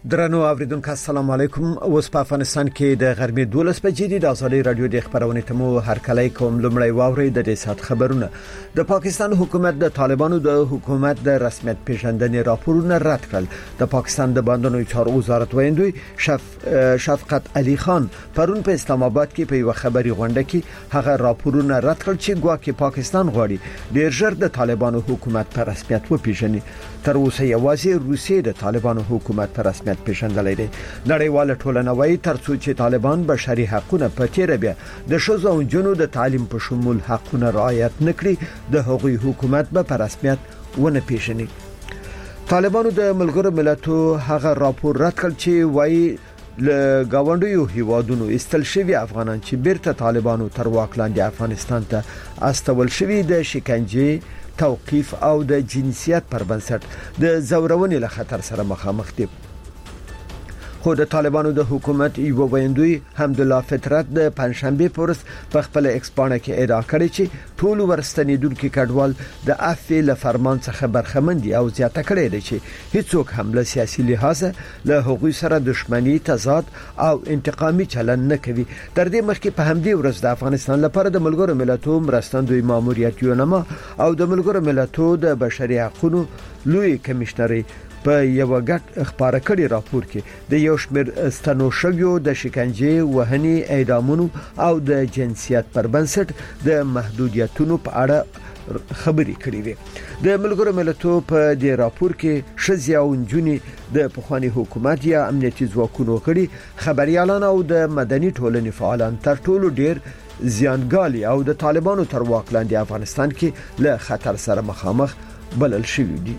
درنو اوریدونکو السلام علیکم. اوس په افغانستان کې د غرمې 12 بجې د ازادي رادیو د خبرونې تمو هرکلی کوم. لمړی واوري د دې سات خبرونه. د پاکستان حکومت د طالبانو د حکومت د رسمیت پیژندنې راپورونه رد کړل. د پاکستان د باندونو چارو وزارت ویندوی شفقت علي خان پرون په اسلام آباد کې په یو خبري غونډه کې هغه راپورونه رد کړل چې ګواکې پاکستان غواړي ډیر ژر د طالبانو حکومت په رسمیت وپیژني. تر اوسه یوازې روسیې د طالبانو حکومت په رسمیت پیژندلې ده. نړیواله ټولنه وايي ترڅو چې طالبان بشري حقوقونه په تیر بیا د شوزو او جنو د تعلیم په شمول حقوقونه رعایت نکړي د هغوی حکومت به په رسمیت ونه پیژني. طالبانو د ملګرو ملتونو هغه راپور رد کړ چې وايي له گاونډیو هیوادونو استل شوی افغانان چې بیرته طالبانو تر واک لاندې افغانستان ته استول شوی د شکنجه توقيف او د جنسیت پر بنسټ د زورونې له خطر سره مخامخ دي. خو د طالبانو د حکومت یو ویندوی حمدالله فطرت د پنځشنبه پورس په خپل ایکسپانه کې ادعا کړې چې ټول ورستنیدونکو کډوال د افعال فرمان څخه برخمندي او زیاته کړې ده چې هیڅوک هم له سیاسي لحاظ له حقوق سره دښمنی تضاد او انتقامي چلن نه کوي. تر دې مخکې په همدې ورځ د افغانستان لپاره د ملګرو ملتونو مرستندوی ماموریت یونما او د ملګرو ملتونو د بشري حقوقو لوی کمشنري په یو غټ خبره کړي راپور کې د یو شمېر ستنوشګیو د شکنجه وهني اعدامونو او د جنسیت پر بنسټ د محدودیتونو په اړه خبري کړي وي. د ملګرو ملتونو په دې راپور کې شذ او نجونی د پخوانی حکومت یا امنیتي ځواکونو کړي خبريالان او د مدني ټولنې فعالان تر ټولو ډیر زیانګالي او د طالبانو تر واک لاندې افغانستان کې له خطر سره مخامخ بلل شوی دي.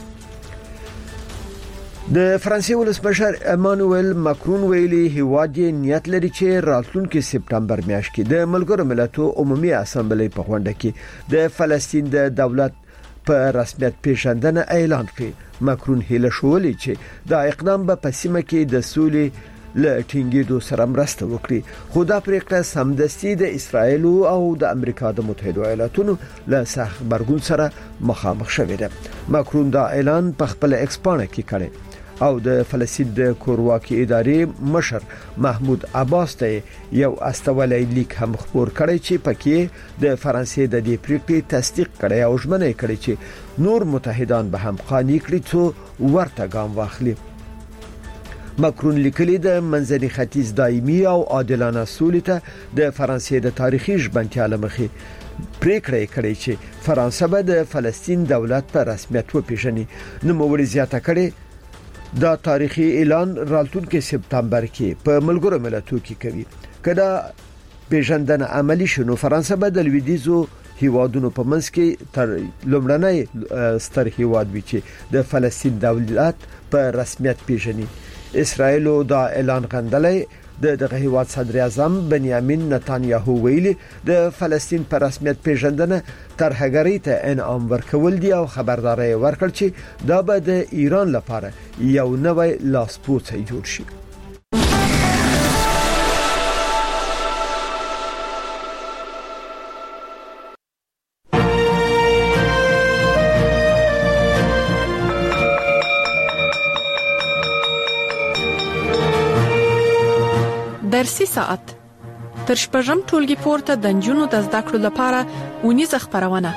د فرانسې ولسمشر امانوئل ماکرون ویلي هیواد یې نیت لري چې راتلونکي سپټمبر میاشت کې د ملګرو ملتونو عمومي اسامبلې په غونډه کې د فلسطین د دولت په رسمیت پیژندنه اعلان کړي. ماکرون هیله شولې چې دا اقدام به په سیمه کې د سولې له ټینګېدو سره مرسته وکړي. خو دا پریکړه سمدستي د اسرایل او د امریکا د متحده ایالاتونو له سخت غبرګون سره مخامخ شوی دی. ماکرون دا اعلان په خپل ایکسپانه کې کړی او د فلسطین د کورواکي ادارې مشر محمود عباس ته یو استوالي لیک هم خبر کړی چې پکې د فرانسې د دې پریکړې تصدیق کړی او ژمنه کړی چې نور متحدان به هم قانع کړي چې ورته ګام واخلي. ماکرون لیکلی د منځني ختیځ دایمي او عادلانه سولې ته د فرانسې د تاریخي ژبنتیا لمخې پریکړه کړې چې فرانسه به د فلسطین دولت په رسمیت وپیژني. نو موري زیاته کړي دا تاریخي اعلان راتلونکي سپتمبر کې په ملګرو ملتونو کې کوي. کله پیژندنه عملی شنو فرانسه به د لویدیزو هیوادونو په منځ کې تر لومړنۍ ستر هیواد وي چې د فلسطین دولت په رسمیت پیژني. اسرائیل دا اعلان غندلې دغه هیواد صدر اعظم بنیامین نتانیاهو ویلي د فلسطین پر رسمیت پیژندنه ترهګری ته انعام ورکول دي او خبرداري ورکړ چې دا به د ایران لپاره یو نوی لاسپوڅی جوړ شي. درسي ساعت تر شپږم ټولګي پورته د نجونو د زده کړو لپاره ونیزه خبرونه.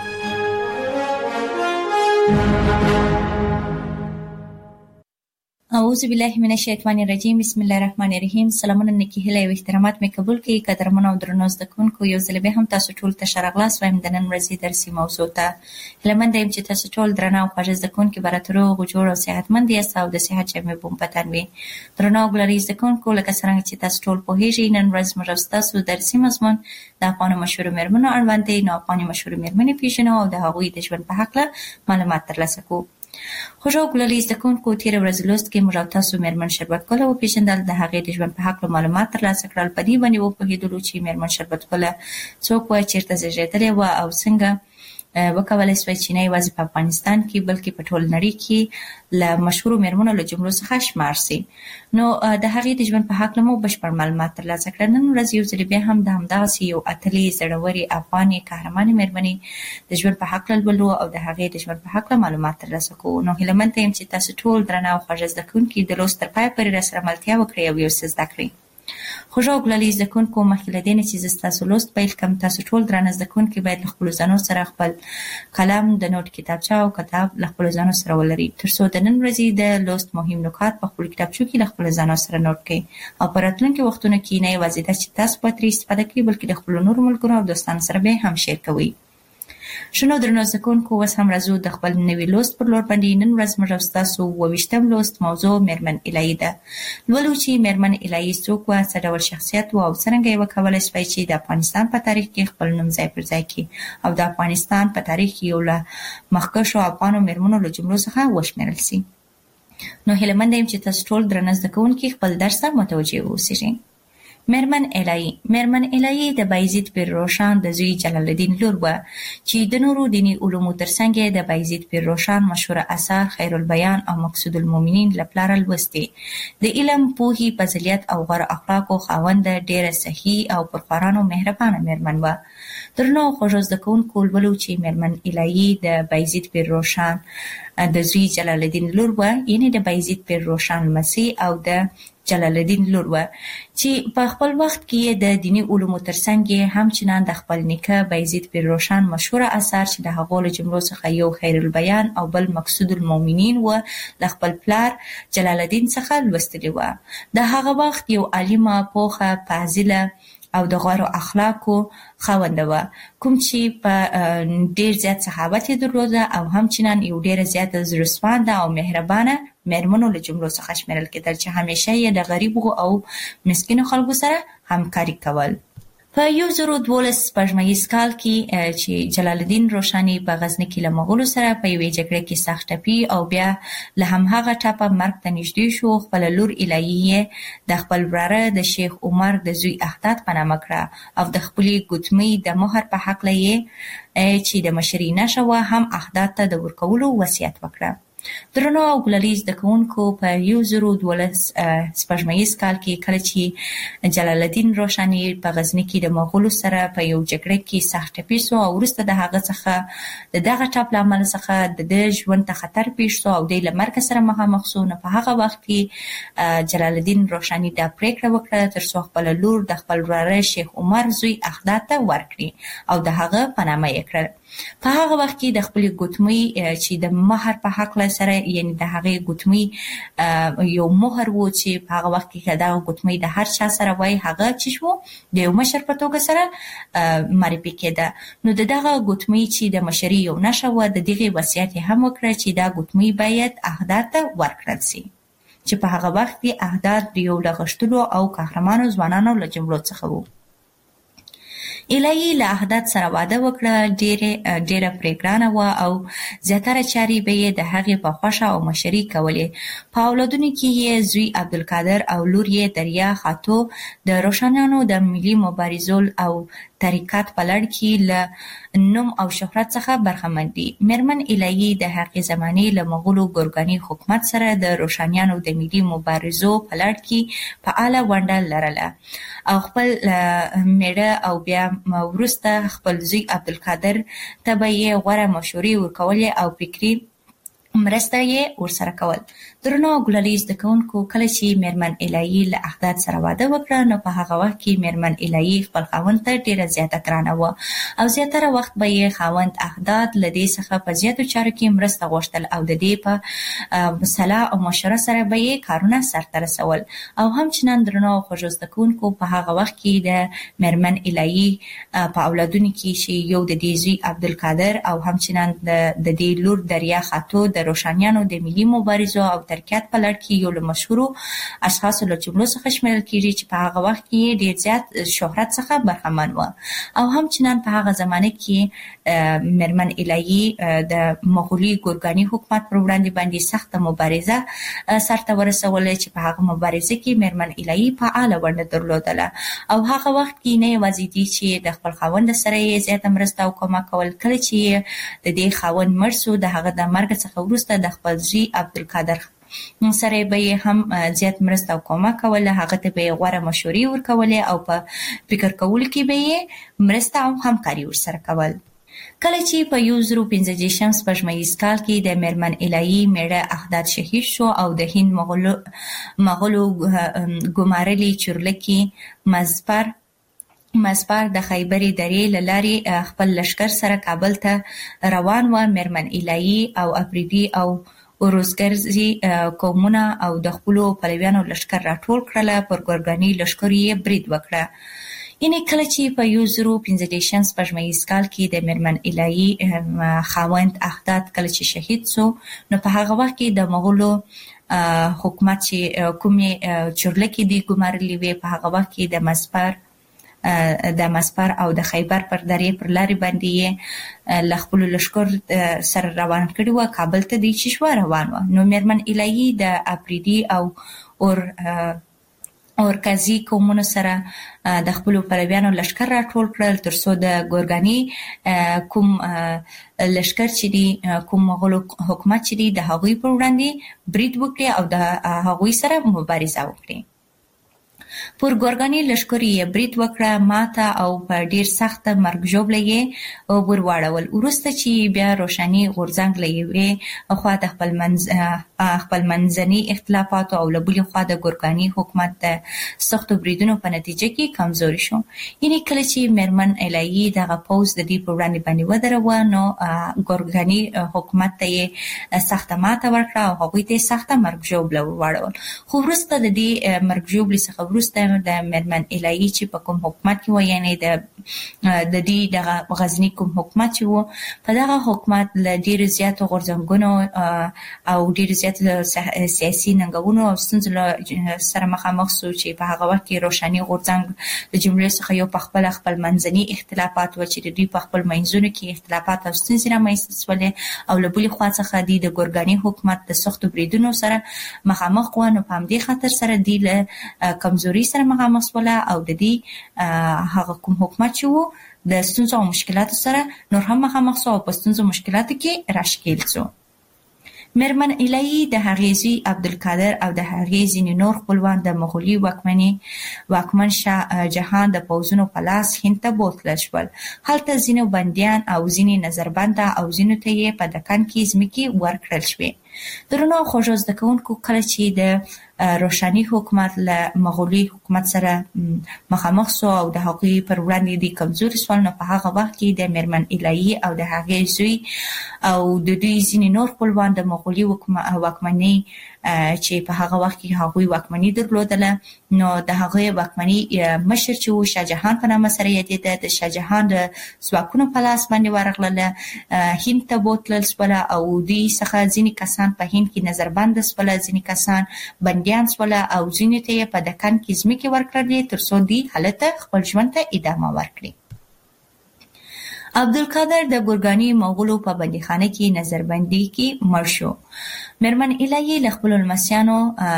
اعوذ بالله من الشیطان الرجیم. بسم الله الرحمن الرحیم. سلامونه نیکی هیله او احترامات مې قبول کړئ. قدرمن او درنو زده کوونکو، یو ځل به هم تاسو ټول ته ښه راغلاست وایم د نن ورځې درسي موضوع ته. هیله مند یم چې تاسو ټول درنه او خوږ زده کوونکي به راته روغ جوړ او صحتمند یاست او د صحت جامې به مو په تن وي. درنو او ګلري زده کوونکو، لکه څنګه چې تاسو ټول پوهیږئ، نن ورځ موږ ستاسو درسي مضمون د افغانو مشهورو میرمنو اړوند دی. نو افغاني مشهورو میرمنې پیژنو او د هغوی د ژوند په هکله معلومات ترلاسه کوو. خوږو ګلري زده کوونکو، تېره ورځ لوست کې موږ تاسو میرمن شربت ګله وپېژندل، د هغې د ژوند په هکله معلومات ترلاسه کړل. په دې باندې وپوهېدلو چې میرمن شربت ګله څوک وه، چېرته زېږېدلې وه او څنګه وکولای شي چې نه یوازې په افغانستان کې بلکې په ټول نړۍ کې له مشهور میرمنو له جملو څخه شمار شي. نو د هغې د ژوند په هکله مو بشپړ معلومات ترلاسه کړل. نن ورځ یو ځل بیا هم د همدغسې یو اتلې زړورې افغانې قهرمانې میرمنې د ژوند په هکله لولو او د هغې د ژوند په هکله معلومات ترلاسه کوو. نو هیله منده یم چې تاسو ټول درنه او خوږه زده کوونکي د لوست تر پایه پورې راسره ملتیا وکړئ او یو څه زده کړئ. خوږه او ګلالي زده کوونکو، مخکې له دې نه چې زه ستاسو لوست پیل کړم، تاسو ټول درانه زده کوونکي باید له خپلو ځانو سره خپل قلم، د نوټ کتابچه او کتاب له خپلو ځانو سره ولرئ، تر څو د نن ورځې د لوست مهم نکات په خپلو کتابچو کې له خپلو ځانو سره نوټ کړئ او په راتلونکي وختونو کې نه یوازې دا چې تاسو به ترې استفاده کوئ بلکې د خپلو نورو ملګرو او دوستانو سره به هم شیر کوئ. شنو درنو زده کوونکو، اوس هم راځو د خپل نوي لوست پر لور باندې. نن ورځ موږ او ستاسو 28م لوست موضوع میرمن الهی ده. لولو چې میرمن الهی څوک وه، څه ډول شخصیت وه او څرنګه یې وکولی شوی چې د افغانستان په تاریخ کې خپل نوم ځای پر ځای کړي او د افغانستان په تاریخ کې یو له مخکښو افغانو میرمنو له جملو څخه وشمېرل سي. نو هیله منده یم چې تاسو ټول درنه زده کوونکي خپل درس ته متوجه واوسئ. میرمن الهی د بایزید پیر روښان د زوی جلال الدین لور وه چې د نورو دینی علومو ترڅنګ د بایزید پیر روښان مشهوره اثار خیر البیان او مقصود المؤمنین له پلاره لوستې. د علم، پوهې، فضیلت او غوره اخلاقو خاونده ډېره صحیح او پرخوارانو مهربانه میرمن وه. درنو خوږو زده کوونکو، لولو چې میرمن الهی د بایزید پیر روښان د زوی جلال الدین لور وه، یعنې د بایزید پیر روښان لمسۍ او د جلال الدین لور وه چې په خپل وخت کې د دینی علومو ترڅنګ همچنان د خپل نیکه بایزید پیر روښان مشهوره اثار چې د هغو له جملو څخه یو خیر البیان او بل مقصود المؤمنین و له خپل پلار جلال الدین څخه لوستلي وه. د هغه وخت یو عالمه، پوخه، فاضله او د غوره اخلاقو خاونده وه، کوم چې په ډېر زیات صحابت یې درلوده او همچنان یو ډېره زیاته زړهسوانده او مهربانه میرمنو له جملو څخه شمیرل کېدل چې همیشه یې د غریبو او مسکینو خلکو سره همکاري کول. په 1012 کال کې چې جلال الدین روښاني په غزني کې له مغولو سره په یوې جګړه کې سخت ټپي او بیا له همهغه ټپه مرګ ته نږدې شو، خپله لور الهي یې د خپل وراره د شیخ عمر د زوی احداد په نامه کړه او د خپلې ګوتمۍ د مهر په هکله یې چې د مشرۍ نښه وه هم احداد ته د ورکولو وصیت وکړه. درنو او ګلالي زده کوونکو، په 1012 کال کې کله چې جلال الدین روښاني په غزني کې د مغولو سره په یو جګړه کې سخت ټپي شو او وروسته د هغه څخه د دغه ټپ له امله څخه د ژوند ته خطر پیښ شو او دی له مرګ سره مخامخ شو. نو په هغه وخت کې جلال الدین روښاني دا پریکړه وکړه تر څو خپله لور د خپل وراره شیخ عمر زوی احداد ته ورکړي او د هغه په نامه یې کړل. په هغه وخت کې د خپلې ګوتمۍ چې د مهر په هکله سره، یعنې د هغې ګوتمۍ یو مهر و چې په هغه وخت کې دغه ګوتمۍ د هر چا سره وای، هغه چې شو د یو مشر په توګه سره معرفي کېده. نو د دغه ګوتمۍ چې د مشرۍ یو نښه وه، د دغې وصیت یې هم وکړه چې دا ګوتمۍ باید احداد ته ورکړل سي، چې په هغه وخت کې احداد د یو له غښتلو او قهرمانو ځوانانو له جملو څخه وو. الهي له احداد سره واده وکړه، ډېره پرې ګرانه وه او زیاتره چارې به یې د هغې په خوښه او مشري کولې. په اولادونو کې یې زوی عبدالقادر او لور یې دریا خاتو د روښانیانو د ملي مبارزو او تحریکات په لړ کې له نوم او شهرت څخه برخمن دي. میرمن الهي د هغې زمانې له مغولو ګورګاني حکومت سره د روښانیانو د ملي مبارزو په لړ کې فعاله ونډه لرله او خپل میړه او بیا وروسته خپل زوی عبدالقادر ته به یې غوره مشورې ورکولې او فکري مرسته یې ورسره کول. درنو او ګلالي زده کوونکو، کله چې میرمن الهي له احداد سره واده وکړه نو په هغه وخت کې میرمن الهي خپل خاوند ته ډېره زیاته ګرانه وه او زیاتره وخت به یې خاوند احداد له دې څخه په زیاتو چارو کې مرسته غوښتل او د دې په صلاح او مشوره سره به یې کارونه سرته رسول. او همچنان درنو او خوږو زده کوونکو، په هغه وخت کې د میرمن الهي په اولادونو کې چې یو د دې زوی عبدالقادر او همچنان د دې لور دریا خاتو د د روشانیانو د ملي مبارزو او ترکیات په لړ کې یو له مشهورو اشخاصو له جملو څخه شمیرل کیږي چې په هغه وخت کې ډیر زیات شهرت څخه برخمن و او هم چنان په هغه زمانه کې میرمن الهی د مغولي ګورګاني حکومت پر وړاندې باندې سخت مبارزه سرته ورسوله چې په هغه مبارزه کې میرمن الهی فعاله ونډه درلودله او هغه وخت کې نه یوازې دي چې د خپل خاوند سره یې زیاته مرسته او کومک کول کله چې د دې خاوند مړ شو د هغه د مرګ څخه وروسته د خپل زوی عبدالقادر سره به هم زیات مرسته او کومک کوله هغه ته به غوړه مشورې ورکولې او په فکر کول کې به مرسته او همکاري ورسره کول کله چې په 1915 سپوږمیز کال کې د میرمن الهی میړه احداد شهید شو او د هند مغولو ګمارلي چورلکي مزپار د خیبر درې لارې خپل لشکر سره کابل ته روان و میرمن الهی او افریدي او اوروزګرزي قومونه او د خپلو پلویانو لشکر راټول کړل پر ګورګاني لشکر یې برید وکړه یعنی کله چې په 1915 سپوږمیز کال کې د میرمن الهی خاوند احداد کله چې شهید شو نو په هغه وخت کې د مغولو حکومت چې کومې چورلکي دی ګمارلي وي په هغه وخت کې د مسپر او د خیبر پر درې پر لارې باندې ل خپل لشکر سره روان کړي و کابل ته دی چې شو روان و نو میرمن الهی د افریدي او اورکزي قومونو سره د خپل پلویانو لشکر راټول کړل ترڅو د ګورګاني کوم لشکر چې دی کوم مغول حکومت چې دی د هغوی پر وړاندې برید وکړي او د هغوی سره مبارزه وکړي پر ګورګاني لشکر یې برید وکړه ماته او په ډیر سخت مرګ ژوبله یې ورواړول وروسته چې بیا روشاني غورځنګ لوي خو د خپل منځني اختلافات او لبلي خو د ګورګاني حکومت د سختو بریدونو په نتیجه کې کمزوري شو یعنی کله چې میرمن الهی دغه پوز د دې پر وړاندې باندې ودروه نو ګورګاني حکومت ته سخت ماته ورکړه او هغوی ته سخت مرګ ژوبله ورواړول خو وروسته د دې مرګ ژوبلې څخه وروسته د میرمن الهی چې په کوم حکومت کې و یعنی د دې دغه غزنی کوم حکومت چې و په دغه حکومت له ډیر زیاتو غورځنګونو او ډیر زیات سیاسي ننګونو او ستونزو سره مخامخ شو چې په هغه وخت کې روشاني غورځنګ د جمهوریت څخه یو په خپل منځني اختلافات و چې د دوی په خپل منځونو کې اختلافات او ستونزې رامنځته شولې او له بلې خوا څخه د ګورګاني حکومت د سختو بریدونو سره مخامخ و نو په همدې خاطر سره دی له کمزوري سره مخامخ شوله او د دې هغه کوم حکومت چې و د ستونزو او مشکلاتو سره نور هم مخامخ شو او په ستونزو مشکلاتو کې راشکیل شو میرمن الهی د هغې زوی عبدالقادر او د هغې ځینې نور خپلوان د مغولي واکمن شاه جهان د پوځونو په لاس هند ته بوتلل شول هلته ځینې بندیان او ځینې نظربنده او ځینو ته یې په دکن کې ځمکې ورکړل شوې درنو خوږو زده کوونکو کله چې د روشاني حکومت له مغولي حکومت سره مخامخ شو او د هغوی پر وړاندې د کمزوري شول نو په هغه وخت کې د میرمن الهی او د هغې زوی او د دوی ځینې نور خپلوان د مغولي واکمنۍ چې په هغه وخت کې هغوی واکمني درلودله نو د هغوی واکمني مشر چې و شاه جهان په نامه سره یادېده د شاه جهان د ځواکونو په لاس باندې ورغلله هند ته بوتلل شوله او دوی څخه ځینې کسان په هند کې نظربنده شوله ځینې کسان بندیان شوله او ځینې ته یې په دکن کې ځمکې ورکړلې ترڅو دوی هلته خپل ژوند ته ادامه ورکړي عبدالقادر د ګورګاني مغولو په بندیخانه کې نظربندي کې مړ شو میرمن الهی له خپلو لمسیانو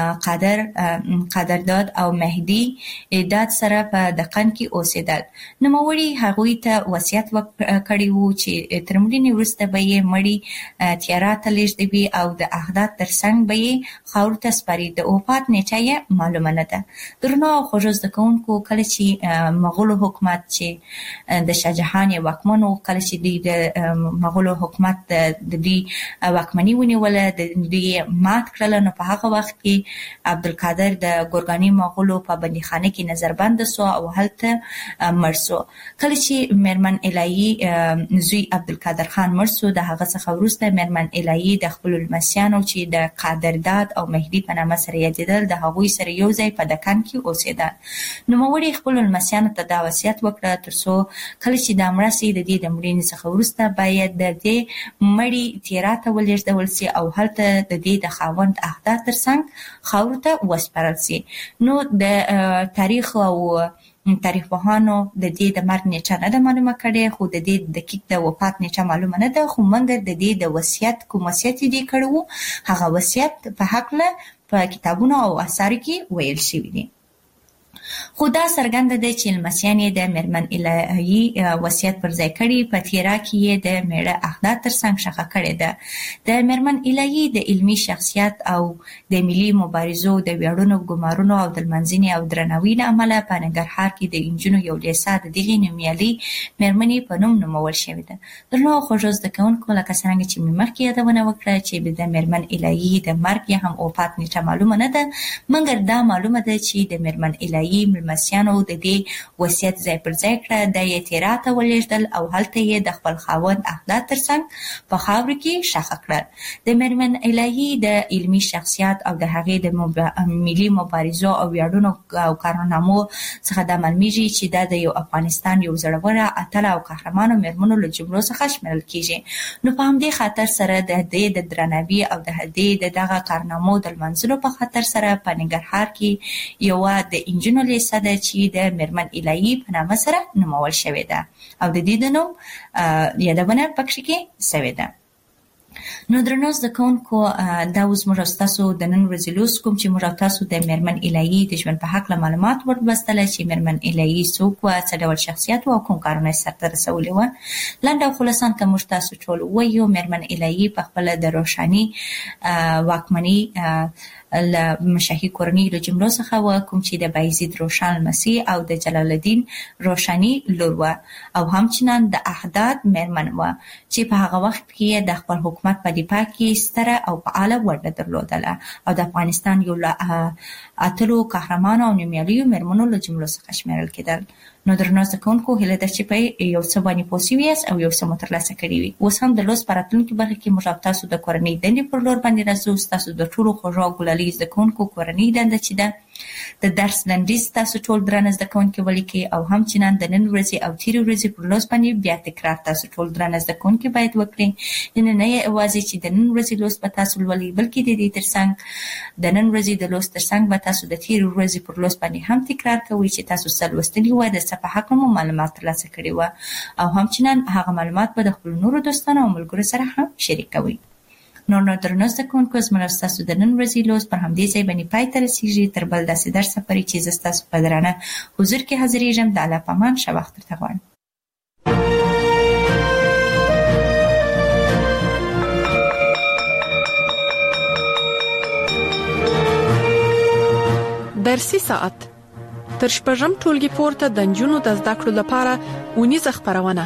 قدرداد او مهدي داد سره په دکن کې اوسېدل نوموړي هغوی ته وصیت کړی و چې تر مړینې وروسته به یې مړی تیارا ته لیږدوي او د احداد تر څنګ به یې خاورو ته سپاري د وفات نیټه یې معلومه نه ده درنو او خوږو زده کوونکو کله چې مغولو حکومت چې د شاه جهان یې واکمن و کله چې د مغولو حکومت د دوی واکمني ونیوله د دوی مات کړل. نو په هغه وخت کې عبدالقادر د ګورګاني مغولو په بندیخانه کې نظربند شو او هلته مړ شو. کله چې میرمن الهی زوی عبدالقادر خان مړ شو، د هغه څخه وروسته میرمن الهی د خپل لمسیانو چې د قادرداد او مهدی په نامه سره یادېدل، د هغوی سره یو ځای په دکن کې اوسېدل. نوموړي خپل لمسیانو ته دا وصیت وکړ ترڅو کله چې دا مړه شي د دې د مړینې څخه وروسته باید د دې مړی تیرا ته ولېږدول شي او هلته د دې د خاوند اهدا ترڅنګ خاورو ته وسپارل شي. نو د تاریخ او تاریخ پوهانو د دې د مرګ نیټه نه ده معلومه کړې، خو د دې دقیق د وفات نیټه معلومه نه ده، خو مګر د دې د وصیت کوم وصیت دې کړو هغه وصیت په حقله په کتابونو او اثارو کې ویل شوی دی. خو دا څرګنده ده چې لمسیان یې د میرمن الهی وصیت پر ځای کړي، په تیرا کې یې د میړه اهدا ترڅنګ ښخه کړې ده. د میرمن الهی د علمي شخصیت او د ملي مبارزو د ویاړونو، ګمارونو او د لمانځنې او درناوي له امله په ننګرهار کې د انجونو یو لیسه د دغې نومیالۍ میرمنې په نوم نومول شوې ده. درنو خوږو زده کوونکو، لکه څرنګه چې مې مخکې یادونه وکړه چې د میرمن الهی د مرګ یا هم وفات نیټه معلومه نه ده، مګر دا معلومه ده چې د میرمن الهی ملمسیانو د دې وصیت ځای پر ځای کړه، د یې تیرا ته ولېږدل او هلته یې د خپل خاوند اهدا ترڅنګ په خاورو کې ښخ کړل. د میرمن الهی د علمي شخصیت او د هغې د ملي مبارزو او ویاړونو او کارنامو څخه دا معلومیږي چې دا د یو افغانستان یو زړوره، اتله او قهرمانو میرمنو له جملو څخه شمیرل کیږي. نو په همدې خاطر سره د دې د درناوي او د دې د دغه کارنامو د لمانځلو په خاطر سره په ننګرهار کې یوه د انجونو لیسه ده چې د میرمن الهی په نامه سره نومول شوې ده او د دې د نوم یادونه پکې کې شوې ده. نو درنو زده کوونکو، دا اوس موږ ستاسو د نن ورځې لوست کوم چې موږ تاسو د میرمن الهی د ژوند په هکله معلومات ورلوستل چې میرمن الهی څوک وه، څه ډول شخصیت او کوم کارونه یې سرته رسولي وه. لنډ او خلاصان که موږ تاسو ټول ووایو، میرمن الهی په خپله د روښاني واکمني له مشاهي کورنۍ له جملو څخه وه، کوم چې د بایزید روښان لمسي او د جلال الدین روښاني لور وه، او همچنان د احداد میرمن وه چې په هغه وخت کې د خپل حکومت په دفاع کې ستره او فعاله ونډه درلودله او د افغانستان یو له اتلو قهرمانو او نومیالیو میرمنو له جملو څخه شمیرل کېدل. نو درنو زده کوونکو، هیله ده چې په یو څه باندې پوه شوي یاست او یو څه مو ترلاسه کړي وي. اوس هم د لوست په راتلونکي برخه کې موږ او تاسو د کورنۍ دندې پر لور باندې راځو. ستاسو د ټولو خوږو او ګلالي زده کوونکو کورنۍ دنده چې ده د درس لنډیز تاسو ټول درانه زده کوونکي ولیکئ، او همچنان د نن ورځې او تېرې ورځې پر لوست باندې بیا تکرار تاسو ټول درانه زده کوونکي باید وکړئ. یعنې نه یوازې چې د نن ورځې لوست به تاسو لولئ، بلکې د دې ترڅنګ د نن ورځې د لوست ترڅنګ به تاسو د تېرې ورځې پر لوست باندې هم تکرار کوئ چې تاسو څه لوستلي وه، د څه په هکله مو معلومات ترلاسه کړي وه، او همچنان هغه معلومات به د خپلو نورو دوستانو او ملګرو سره هم شریکوئ. نو درنو زده کوونکو، زموږ ستاسو د نن ورځې لوست پر همدې ځای باندې پای ته رسېږي. تر بل داسې درسه پورې چې زه ستاسو په درانه حضور کې حاضرېږم، د الله په امان ښه وخت درته غواړم. درسي ساعت تر شپږم ټولګي پورته د نجونو د زده کړو لپاره اونیزه خپرونه.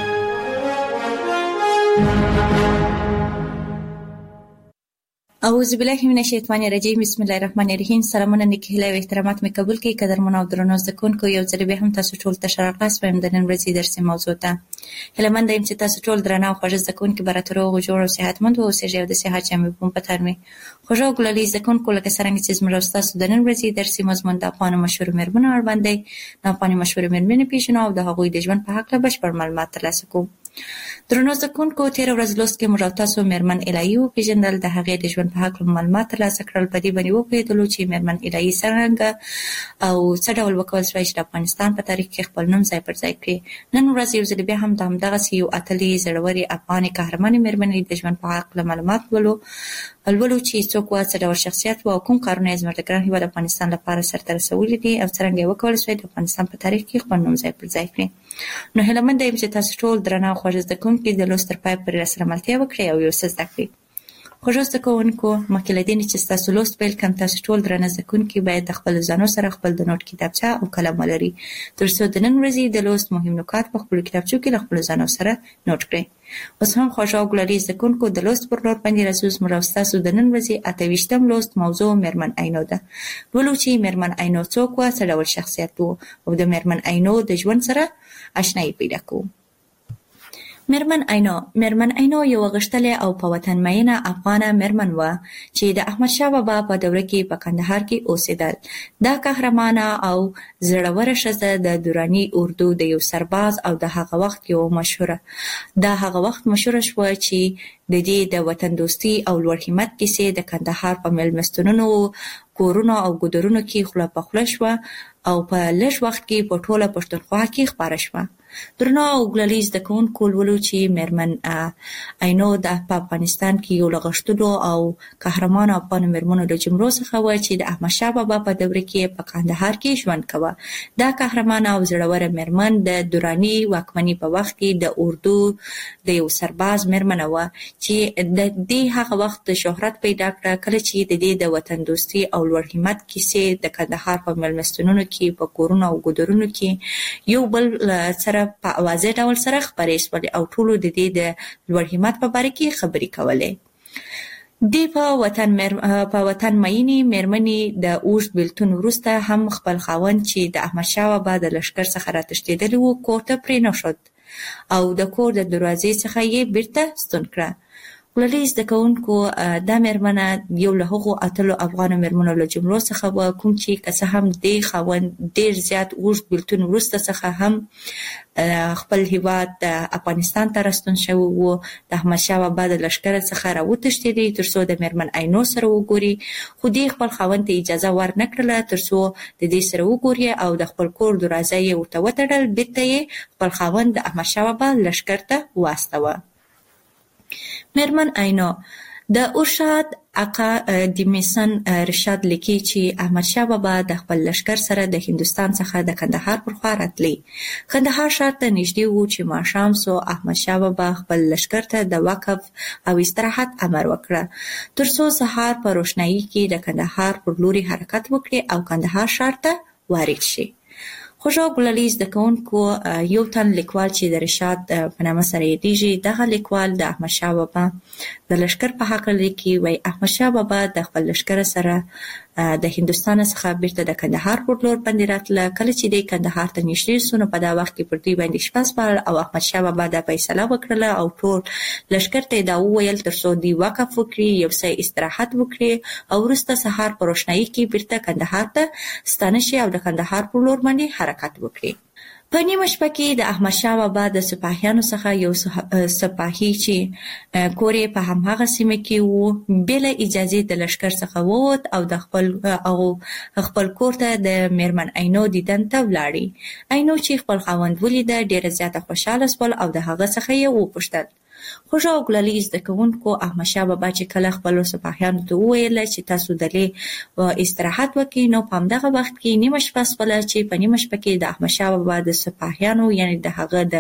اعوذ بالله من الشیطان الرجیم، بسم الله الرحمن الرحیم. سلامونه، نیکی هیله او احترامات مې قبول کړئ. قدرمنو او درنو زده کوونکو، یو ځل بیا هم تاسو ټول ته ښه راغلاست وایم د نن ورځې درسي موضوع ته. هیله منده یم چې تاسو ټول درانه او خوږ زده کوونکي به راته روغ جوړ او صحتمند واوسئ او د صحت جامې به مو په تن وي. خوږ او ګلالي زده کوونکو، لکه څرنګه چې زموږ او ستاسو د نن ورځې درسي مضمون د افغانو مشهورو میرمنو اړوند دی. د افغاني مشهورو میرمنې پیژنو او د هغوی د ژوند په هکله بشپړ معلومات ترلاسه کوو. درنو زده کوونکو، تېره ورځ لوست کې موږ او تاسو میرمن الهي وپېژندل، د هغې د ژوند په هکله معلومات ترلاسه کړل. په دې باندې وپوهېدلو چې میرمن الهي څرنګه او څه ډول وکول شوی چې د افغانستان په تاریخ کې خپل نوم ځای پر ځای کړي. نن ورځ یو ځل بیا هم د همدغسې یو اتلې زړورې افغانې قهرمانې میرمنې د ژوند په هکله معلومات لولو چې څوک وه، څه ډول شخصیت وه او کوم کارونه یې زموږ د ګران هېواد افغانستان لپاره سرته رسولي دي او څرنګه یې وکولی شوی د افغانستان په تاریخ کې خپل نوم ځای پر ځای کړي. نو هیله منده یم چې تاسو ټول درانه او خوږ زده کوونکي د لوست تر پایه پورې راسره ملتیا وکړئ او یو څه زده کړئ. خوږو زده کوونکو، مخکې له دې چې ستاسو لوست پیل کړم، تاسو ټول درنه زده کوونکي باید د خپلو ځانو سره خپل د نوټ کتابچه او قلم ولري تر څو د نن ورځې د لوست مهم نکات په خپلو کتابچو کې له خپلو ځانو سره نوټ کړئ. اوس هم خوږو او ګلالي زده کوونکو، د لوست پر لور باندې راځو. زموږ او ستاسو د نن ورځې 28م لوست موضوع میرمن عینو ده. لولو چې میرمن عینو څوک وه، څه ډول شخصیت و، او د میرمن عینو د ژوند سره آشنایي پیدا کوو. میرمن عینو یو غښتلې او په وطن مینه افغانه میرمن وه چې د احمدشاه بابا په دوره کې په کندهار کې اوسېدل. دا قهرمانه او زړوره ښځه د دراني اردو د یو سرباز او د هغه وخت مشهوره شوه چې د دې د وطن دوستي او لوړ همت کیسې د کندهار په میلمستونونو، کورونو او ګودرونو کې خوله په خوله شوه او په لږ وخت کې په ټوله پښتونخوا کې خپاره شوه. درنو او ګلالي زده کوونکو، لولو چې میرمن عینو په افغانستان کې یو له غښتلو او قهرمانو افغانو میرمنو له جملو څخه وه چې د احمدشاه بابا په دوره کې په کندهار کې ژوند کوه. دا قهرمانه او زړوره میرمن د دراني واکمنۍ په وخت کې د اردو د یو سرباز میرمنه وه چې د دې هغه وخت شهرت پیدا کړه کله چې د دې د وطن دوستي او لوړ همت کیسې د کندهار په میلمستونونو کې، په کورونو او ګودرونو کې یو بل سره په اوازه ډول سره خپرې شولې او ټولو د دې د لوړ همت په باره کې خبرې کولې. دې په وطن مینې میرمنې د اوږد بېلتون وروسته هم خپل خاوند چې د احمدشاه بابا د لښکر څخه راتښتېدلی و کور ته پرېنښود او د کور د دروازې څخه یې بیرته ستون کړه. ګلالي زده کوونکو، دا میرمنه یو له هغو اتلو افغانو میرمنو له جملو څخه وه کوم چې که څه هم دې خاوند ډېر زیات اوږد بېلتون وروسته څخه هم خپل هیواد افغانستان ته راستون شوی و، د احمدشاه بابا د لښکر څخه راوتښتېدی تر څو د میرمن عینو سره وګوري، خو دې خپل خاوند ته اجازه ورنه کړله تر څو د دې سره وګوري او د خپل کور دروازه یې ورته وتړل. بېرته یې خپل خاوند د احمدشاه بابا لښکر ته واستوه. میرمن عینو د ارشاد آقا دیمیسن رشاد لیکي چې احمدشاه بابا د خپل لښکر سره د هندوستان څخه د کندهار پر خوا راتلی. کندهار ښار ته نږدې و چې ماښام سو. احمدشاه بابا خپل لښکر ته د وقف او استراحت امر وکړه تر څو سهار په روښنايي کې د کندهار پر لوري حرکت وکړي او کندهار ښار ته وارد شي. خوږو ګلالي زده کوونکو، یو تن لیکوال چې د رشاد په نامه سره یادیږي، دغه لیکوال د احمدشاه بابا د لښکر په هکله لیکي. وایي احمدشاه بابا د خپل لښکر سره د هندوستان څخه بیرته د کندهار پر لور باندې راتله. کله چې دی کندهار ته نږدې سو نو په دا وخت کې پر دوی باندې شپه سپارل او احمدشاه بابا دا فیصله وکړله او ټول لښکر ته دا وویل تر څو دوی وقف وکړي، یو څه استراحت وکړي او وروسته سهار په روښنايي کې بیرته کندهار ته ستانه شي او د کندهار پر لور باندې حرکت وکړي. په نیمه شپه کې د احمدشاه بابا د سپاهیانو څخه یو سپاهي چې کور یې په همهغه سیمه کې و بې له اجازې د لښکر څخه ووت او د خپل کور ته د میرمن عینو دیدن ته ولاړی. عینو چې خپل خاوند ولیده ډېره زیاته خوشحاله شول او د هغه څخه یې وپوښتل. خوږو او ګلالي زده کوونکو، احمدشاه بابا چې کله خپلو سپاهیانو ته وویل چې تاسو دلې استراحت وکړئ نو په همدغه وخت کې نیمه شپه شوله چې په نیمه شپه کې د احمدشاه بابا د سپاهیانو یعنې د هغه د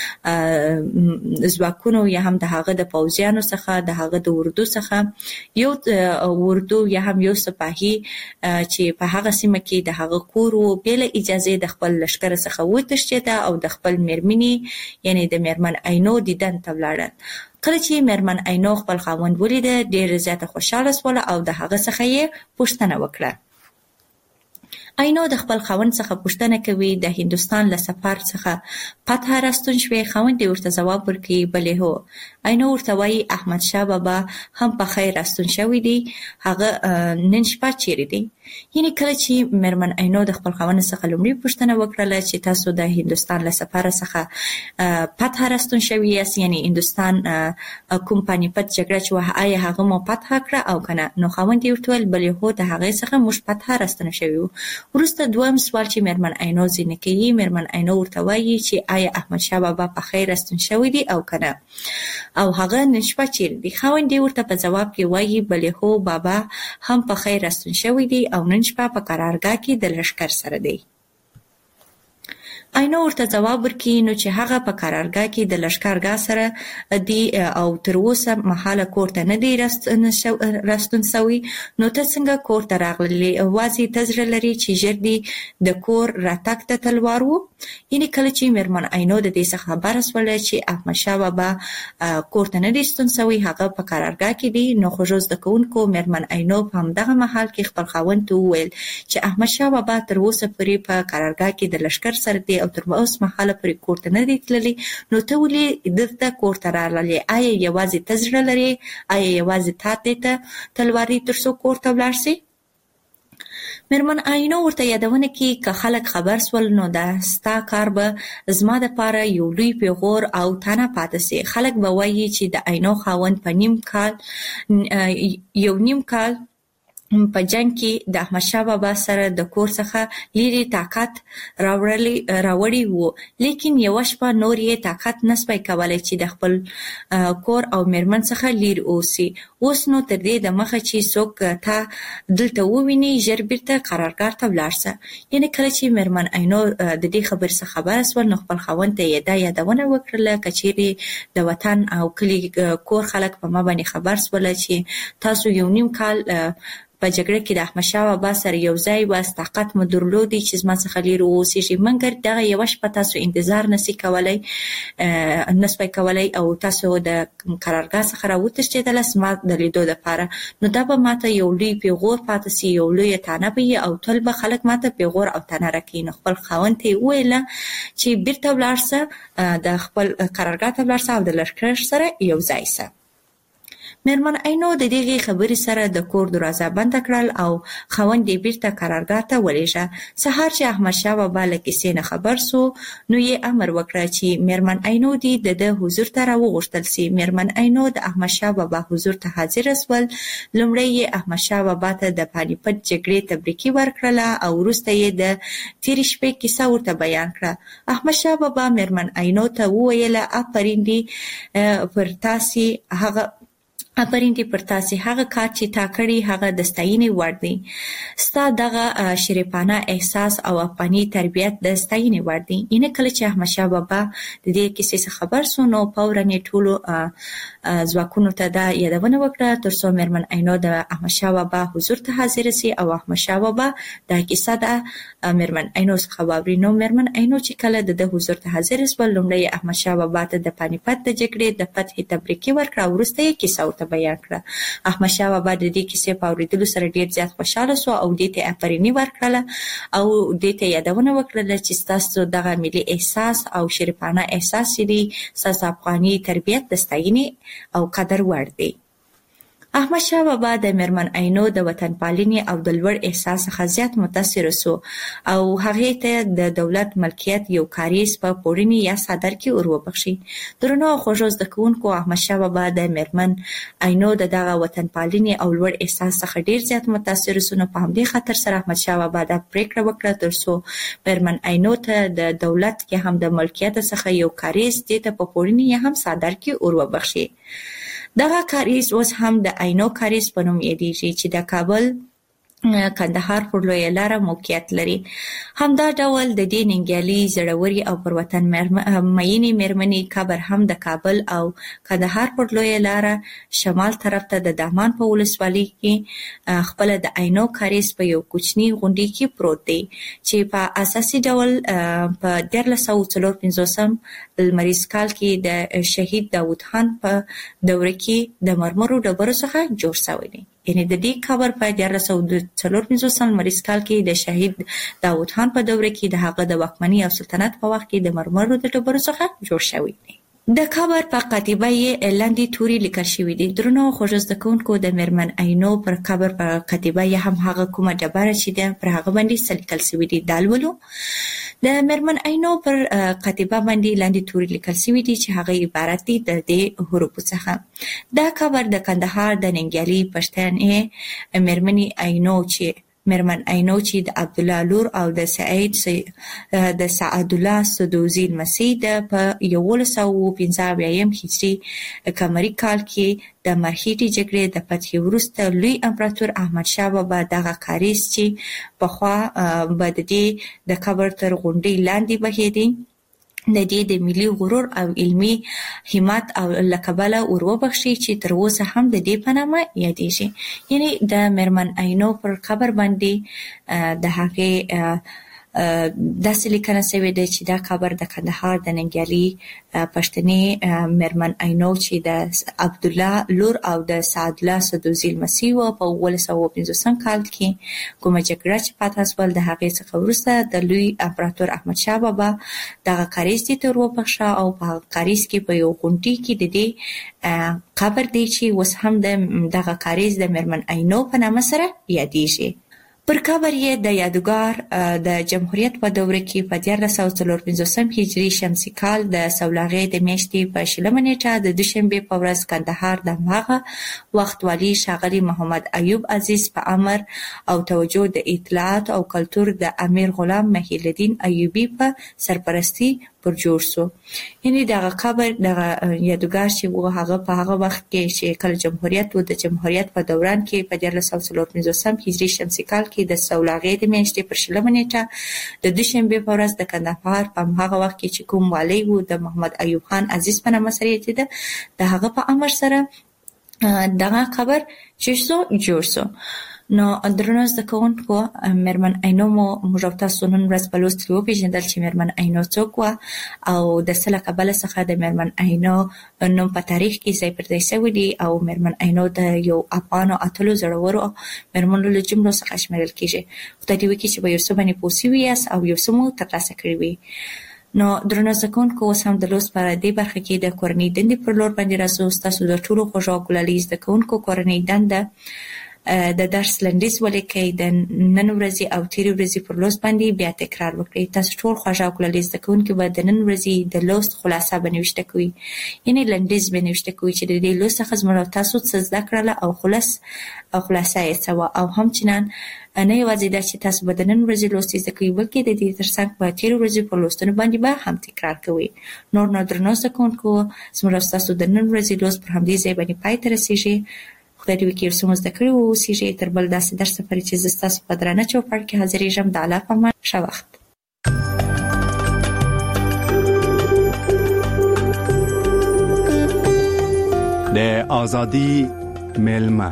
ځواکونو یا هم د هغه د پوځیانو څخه د هغه د اردو څخه یو اردو یا هم یو سپاهي چې په هغه سیمه کې د هغه کور و بې له اجازې د خپل لښکر څخه وتښتېده او د خپل میرمنې یعنې د میرمن عینو دیدن ته ولاړل. کله چې میرمن عینو خپل خاوند ولیده ډېره زیاته خوشحاله شوله او د هغه څخه یې پوښتنه وکړه. عینو د خپل خاوند څخه پوښتنه کوي د هندوستان له سفر څخه فتح راستون شوې؟ خاوند یې ورته ځواب ورکوي بلې هو. عینو ورته وایي احمدشاه بابا هم په خیر راستون شوی دی، هغه نن شپه چیرې دی؟ یعنې کله چې میرمن عینو د خپل خاوند څخه لومړی پوښتنه وکړله چې تاسو د هندوستان له سفر څخه فتح راستون شوي یاست، یعنې هندوستان کوم پانیپت جګړه چې وه آیا هغه مو فتح کړه او که نه؟ نو خاوند یې ورته وویل بلې هو، د هغې څخه موږ فتح راستانه شوي وو. وروسته دویم سوال چې میرمن عینو ځینې کوي، میرمن عینو ورته وایي چې آیا احمدشاه بابا په خیر راستون شوی دی او که نه، او هغه نن شپه چیرې دی؟ خاوند یې ورته په ځواب کې وایي بلې هو، بابا هم په خیر راستون شوی دی او نن شپه په قرارګاه کې د لښکر سره دی. اینو ورته ځواب ورکړي نو چې هغه په قرارګاه کې د لشکرګاه سره دی او تر اوسه مهاله کور ته نه دی راستون سوی، نو ته څنګه کور ته راغلی؟ وازي تزر لري چې ژر دی د کور راتګ ته تلوار وو. یعنی کله چې میرمن اینو د دې څخه خبره شوله چې احمدشاه بابا کور ته نه دی ستون سوی، هغه په قرارګاه کې دی، نو خو زده کوونکو میرمن اینو په همدغه مهال کې خپل خاوند ته وویل چې احمدشاه بابا تر اوسه پورې په قرارګاه کې د لشکر سره دی او تر اوسه مهاله پورې کور ته نه دی تللی، نو ته ولې دلته کور ته راغلی؟ آیا یوازې ته زړه لرې؟ آیا یوازې تا دې ته تلواري تر څو کور ته ولاړ شې؟ میرمن اینو ورته یادونه کې که خلک خبر سول نو دا ستا کار به زما دپاره یو لوی پیغور او تانه پاتې سي. خلک به وایي چې د اینو خاوند په یو نیم کال په جنگ کې د احمدشاه بابا سره د کور څخه لیري طاقت راوړی وو، لیکن یو شپه نور یې طاقت نسپای کولای چې د خپل کور او میرمن څخه لیر اوسي. اوس نو تر دې د مخه چې څوک تا دلته وویني ژر بیرته قرارګاه ته ولاړ شه. یعنی کله چې میرمن اینو د دې خبر څخه خبره سول نو خپل خاوند ته یې دا یادونه وکړله که چیرې د وطن او کلی کور خلک په ما باندې خبر سول چې تاسو یو نیم کال په جګړه کې د احمدشاه بابا سره یو ځای واست، طاقت مو درلودی چې زما څخه لرې اوسېږي، مګر دغه یوه شپه تاسو انتظار نسئ کولی او تاسو د قرارګاه څخه راوتښتېدله زما د لیدو دپاره، نو دا به ماته یو لوی پیغور پاتې سي، یو لویه تانه به وي او تل به خلک ماته پیغور او تانه راکوي. نو خپل خاوند ته یې وویله چې بیرته ولاړ شه، د خپل قرارګاه ته ولاړ شه او د لښکر سره یو ځای شه. میرمن اینو د دغې خبرې سره د کور دروازه بنده کړل او خاوند یې بیرته قرارګاه ته ولېږه. سهار چې احمدشاه بابا له کیسې نه خبر سو نو یې امر وکړه چې میرمن اینو دې د حضور ته راوغوښتل سي. میرمن اینو د احمدشاه بابا حضور ته حاضره سول. لومړی یې احمدشاه بابا ته د پاني پت جګړې تبریکي ورکړله او وروسته یې د تېرې شپې کیسه ورته بیان کړه. احمدشاه بابا میرمن اینو ته وویله آفرین دې پر تاسې هغه کار چې تا کړی هغه د ستاینې وړ دی. ستا دغه شریفانه احساس او افغاني تربیت د ستاینې وړ دی. یعنې کله چې احمدشاه بابا د دې کیسې څخه خبر سو نو فوراً یې ټولو ځواکونو ته دا یادونه وکړه تر څو میرمن اینو د احمدشاه بابا حضور ته حاضره سي او احمدشاه بابا دا کیسه د میرمن اینو څخه واوري. نو میرمن اینو چې کله د حضور ته حاضره سول لومړی احمدشاه بابا ته د پاني پت د جګړې د فتحې تبریکي ورکړه او وروسته یې کیسه ورته بیان کړه. احمدشاه بابا د دې کیسې په اورېدلو سره ډېر زیات خوشحاله سو او دې ته آفریني ورکړله او دې ته یادونه وکړله چې ستاسو دغه ملي احساس او شریفانه احساس چې دی ستاسو افغاني تربیت د ستاینې او قدر وړ دی. احمدشاه بابا د میرمن اینو د وطن پالنې او د لوړ احساس څخه زیات متاثر سو او هغې ته د دولت ملکیت یو کاریز په پوړني یا څادر کې ور وبخښي. درنو او خوږو زده کوونکو، احمدشاه بابا د میرمن اینو د دغه وطن پالنې او لوړ احساس څخه ډېر زیات متاثر سو، نو په همدې خاطر سره احمدشاه بابا دا پریکړه وکړه تر څو میرمن اینو ته د دولت کې هم د ملکیت څخه یو کاریز دې ته په پوړني یا هم څادر کې ور وبخښي. دغه کاریز اوس هم د اینو کاریز په نوم یادیږي چې د کابل کندهار پر لویه لاره موقعیت لري. همدا ډول د دې ننګیالي زړوري او پر وطن مینې میرمنې قبر هم د کابل او کندهار پر لویه لاره شمال طرف ته د دامان په ولسوالۍ کې خپله د اینو کاریز په یو کوچني غونډۍ کې پروت دی چې په اساسي ډول په 1354 لمریز کال کې د شهید داود خان په دوره کې د مرمرو ډبرو څخه جوړ شوی دی. یعنی د دې قبر په 1354 لمریز کال کې د شهید داود خان په دوره کې د هغه د واکمنۍ او سلطنت په وخت کې د مرمرو د ډبرو څخه جوړ شوی دی. د قبر په قاطبه یې لاندې توري لیکل شوي دي. درنو خوږو زده کوونکو، د میرمن اینو پر قبر په قاطبه یې هم هغه کومه ډبره چې ده پر هغه باندې څه لیکل شوي دي دا لولو. د میرمن اینو پر قاطبه باندې لاندې توري لیکل شوي دي چې هغه عبارت دي د دې حروفو څخه. دا قبر د کندهار د ننګیالي پښتنې میرمنې اینو چې مېرمن عینو چې د عبدالله لور او د سعد الله سدوزي لمسۍ ده په 1115 هجري قمري کال کې د مرهټي جګړې د فتح وروسته لوی امپراتور احمد شاه بابا دغه کاریز چې پخوا به د دې د قبر تر غونډۍ لاندې بهېدی د دې د ملي غرور او علمي همت او لقبله وروبخشي چې تر اوسه هم د دې په نامه یادېږي. یعنی د مېرمن عینو پر قبر باندې د هغې داسې لیکنه شوې ده چې دا قبر د کندهار د ننګیالي پښتنې مېرمن عینو چې د عبدالله لور او د سعد الله سدوزي لمسۍ وه په 1915 کال کې کومه جګړه چې فتح شول د هغې څخه وروسته د لوی امپراتور احمد شاه بابا دغه کاریز دې ته وروبخښه او په هغه کاریز کې په یو غونډۍ کې د دې قبر دی چې اوس هم دغه کاریز د مېرمن عینو په نامه سره یادېږي. پر قبر یې د یادګار د جمهوریت په دوره کې په 1454 هجري شمسي کال د سولاغې د میاشتې په 20 نیټه د دوشنبې په ورځ کندهار د هماغه وخت والي ښاغلي محمد ایوب عزیز په امر او توجه د اطلاعات او کلتور د امیر غلام محی الدین ایوبي په سرپرستي پر جوړ شو. یعنی دغه قبر دغه یادګار چې هغه په هغه وخت کې چې کله جمهوریت و د جمهوریت په دوران کې په 1454 هجري شمسي کال کې د سولاغې د میاشتې پر 20 نیټه د دوشنبې په ورځ د کندهار په هغه وخت کې چې کوم والی و د محمد ایوب خان عزیز په نامه سره یادېده د هغه په امر سره دغه قبر جوړ شو. نو درنو زده کوونکو مېرمن عینو موږ او تاسو نن ورځ په لوست کې وپېژندل چې مېرمن عینو څوک وه او د څه له کبله څخه د مېرمن عینو نوم په تاریخ کې ځای پر ځای شوی دی او مېرمن عینو د یو افغانو اتلو زړورو مېرمنو له جملو څخه شمیرل کېږي. خدای دې وکړي چې په یو څه باندې پوه شوي یاست او یو څه مو ترلاسه کړي وي. نو درنو زده کوونکو اوس هم د لوست په دې برخه کې د کورنۍ دندې پر لور باندې راځو. ستاسو د ټولو خوږو او ګلالي زده کوونکو کورنۍ دنده د درس لنډیز ولیکئ د نن ورځې او تېرې ورځې پر لوست باندې بیا تکرار وکړئ. تاسو ټول خوږه او ګلالي زده کوونکي به د نن ورځې د لوست خلاصه به نوشته کوئ، یعنې لنډیز به نوشته کوئ چې د دې لوست څخه زموږ او تاسو څه زده کړله او خلاصه یې څه وه. او همچنان نه یوازې دا چې تاسو به د نن ورځې لوست زده کوئ بلکې د دې ترڅنګ په تېرو ورځې پر لوستونو باندې به هم تکرار کوئ. نور نو درنو زده کوونکو زموږ او ستاسو د نن ورځې لوست پر همدې ځای باندې پای ته رسېږي. خدای دې وکړي څه مو زده کړي واوسېږئ تر بل داسې درس پورې چې زه ستاسو په درانه چوپړ کې حاضرېږم. د الله په امان، ښه وخت. د ازادي مېلمه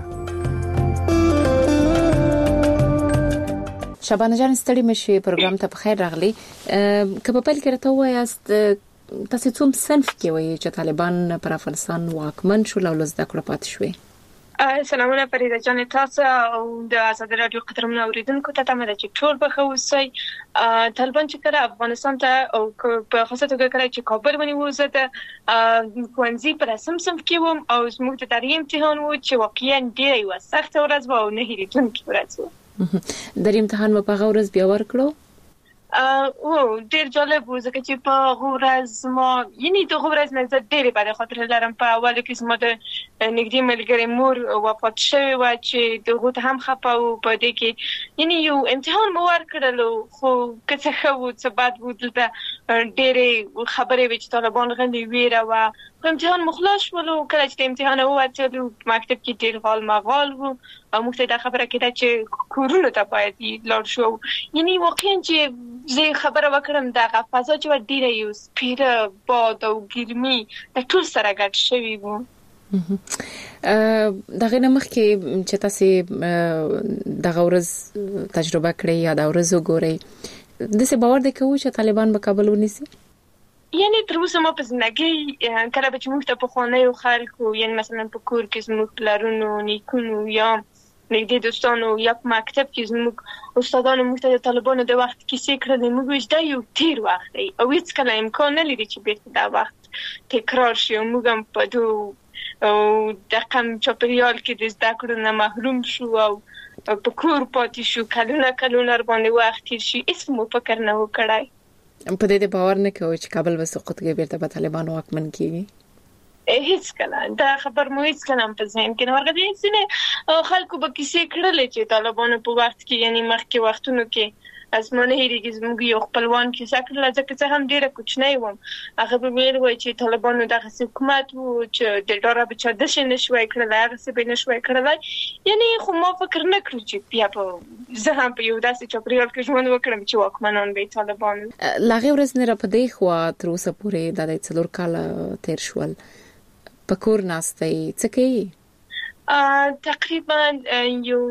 شبانه جان ستړي مشي پروګرام ته بخیر راغلی. که په پیل کې راته وایاست تاسو څوم صنف کې وایي چې طالبان پر افغانستان واکمن شول او زده کړه پاتې شوې؟ سلامونه فریده جان، تاسو او د آزاد رادیو قدرمنو اوریدونکو ته تمه ده چې ټول به ښه اوسئ. طالبان چې کله افغانستان ته او په خاصه توګه کله چې کابل ونیو، زه د ښوونځي په 8م صنف کې وم او زموږ د دري امتحان و چې واقعا ډېره یوه سخته ورځ وه او نه هېرېدونکې ورځ وه. دري امتحان به په هغه ورځ بیا ورکړو؟ ډېر جالب و ځکه چې په هغه ورځ ما یعنې دغه ورځ نه زه ډېرې بدې خاطرې لرم. په اولو کې زما د نږدې ملګرې مور وفات شوې وه چې د هغو ته هم خفه وو. په دې کې یعنې یو امتحان مو ورکړلو خو که څه ښه وو څه بد وو، دلته ډېرې خبرې وې چې طالبان غلې ویره وه. خو امتحان مو خلاص شولو. کله چې د امتحان ووتلو مکتب کې ډېر غال مغال وو او موږ ته دا خبره کېده چې کورونو ته باید لاړ شو. یعنې واقعا چې زه خبره وکړم دغه فضا چې ډېره یو سپېره باد او ګرمي د ټول سره ګډ شوي وو. دغه نه مخکې چې تاسو دغه ورځ تجربه کړئ یا دا ورځ وګورئ، داسې باور دی کوو چې طالبان به کابل ونیسي؟ یعنې تر اوسه ما په زندګۍ کله به چې موږ ته پخوانیو خلکو یعنې مثلا په کور کې زموږ پلرونو نیکونو یا نږدې دوستانو یا په مکتب کې زموږ استادانو موږ ته د طالبانو د وخت کیسې کړلې، موږ وایو دا یو تېر وخت دی او هېڅکله امکان نه لري چې بېرته دا وخت تکرار شي او موږ هم په دغه چاپېریال کې د زده کړو نه محروم شو او په کور پاتې شو. کلونه باندې وخت تېر شي، هېڅ مو فکر نه و کړی. په دې باور نه کوئ چې کابل به سقوط کوي، بیرته به طالبان واکمن کیږي؟ هیڅ کله دا خبر مو هیڅ کله په ذهن کې نه ورغلی چې خلکو به کیسې کړلې چې طالبانو په وخت کې یعنی مخکې وختونو کې اسمانه هیریږي زموږ یو خپلوان کې ځکه ځکه هم ډیره کوچنی وم هغه به ویل وای چې طالبانو دغه حکومت وو چې د ډاره به چا د شنه شوي کړل هغه څه به نشوي کړل یعنی خو ما فکر نه کړم چې بیا په زه هم په یو داسې چاپریال کې ژوند وکړم چې واکمنان به طالبان لاغه ورځ نه را پدې خو تر اوسه پورې د 4 کال تیر شول پکور ناستې څه کوي تقریبا یو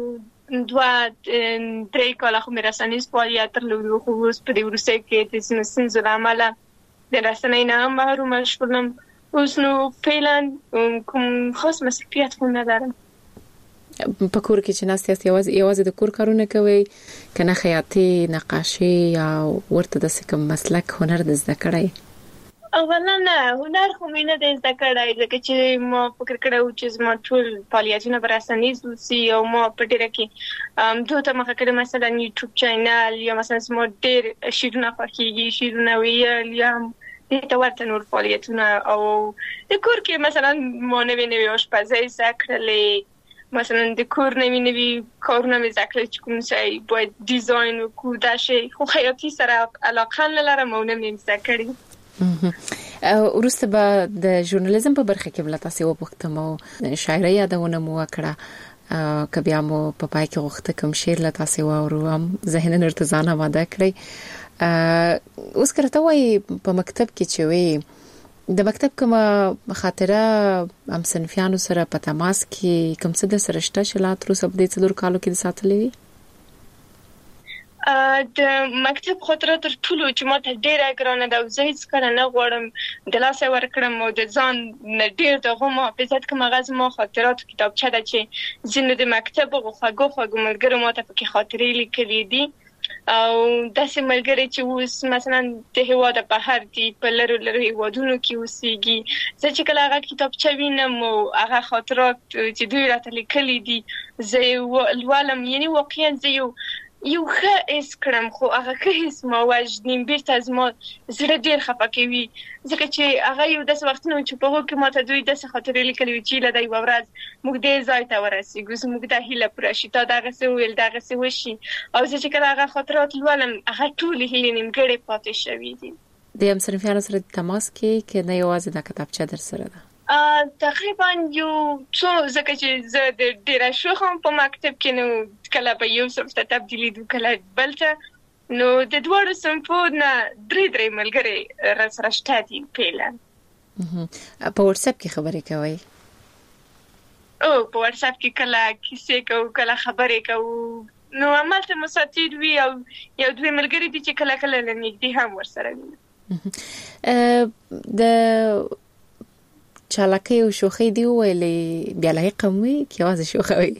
2-3 کاله خو مې رسنیز فعالیت درلود خو اوس په دې وروسته کې د ستونزو له امله د رسنۍ نه محروم شوم اوس نو فعلا کوم خاص مسؤلیت خو نه لرم په کور کې چې ناستې یوازې د کور کارونه کوي کنه خیاطي نقاشي یا ورته د کوم مسلک هنر د زده کړای اولا نه هنر خو مې نه د زده کړای ځکه چې ما فکر کړو چې زما ټول فعالیتونه به رسنیز وي او ما په ډیره کې دوه ته مخه کړم مثلا یوټیوب چینل یا مثلا زما ډیر شیرونه خوښیږي شیرونه ویل یا د ورته نور فعالیتونه او د کور کې مثلا ما نوې آشپزي زده کړلې مثلا د کور نوې کارونه مې زده کړل چې کوم څه باید ډیزاین وکړو دا شی خو خیاطي سره علاقه نه لرم او نه مې زده کړی ورسته به د ژورنالیزم په برخه کې بل تاسو وپوښتم شاعري یادونه مو وکړه کبیا مو په پای کې وخت کوم شعر لا تاسو وورو هم ذهن ارتزانه ماده کړی اوس کرته وای په مکتب کې چې وي د مکتب کومه خاطره هم صنفیانو سره په تماس کې کوم څه د سرشته شلات رو سب د 4 کالو کې ساتلې وي د مکتب خاطرات تر ټولو چې ما ته ډیره ګرانه ده او زه هیڅ کله نه غواړم د لاسه ورکړم او د ځان ډیر دغه محافظت کوم غاز ما خاطرات کتابچه ده چې زنه د مکتب او خوږو ملګرو ما ته پکې خاطرې لیکلې دي او داسې ملګری چې اوس مثلا د هوا د بهر دي په لرو هیوادونو کې اوسېږي زه چې کله هغه کتابچه وینم او هغه خاطرات چې دوی راته لیکلي دي زه ولولم یعنی واقعا زه یو ښه اس کړم خو هغه هیڅ ما وجدیم بیرته از ما زړه ډیر خفه کوي ځکه چې هغه یو داسې وختونه چې په هغه کې ماته دوی داسې خاطرې لیکلي چې له دای ورځ موږ دې ځای ته ورسېږو موږ د هیله پر شي تا دغه څه ویل دغه څه وشي او چې کله هغه خاطرات لولم هغه ټول هیله نیمګړې پاتې شوې دي د هم صنفیانو سره تماس کې نه یوازې د کتابچه در سره ده تقریبا یو څو ځکه چې زه د ډیره شوخم په مکتب کې نو کله په یو صنف ته تبدیلی د کله بلته نو د دوړو صنفو نه درې ملګري را سره شته دي پیله په واتس اپ کې خبرې کوي او په واتس اپ کې کله کیسې کوو کله خبرې کوو نو عملته مساتید وی او یو دوی ملګري دي چې کله نږدې هم ورسره وي د چالاکی او شوخی دی ویلې بیا لایق وي کې واځي شوخوي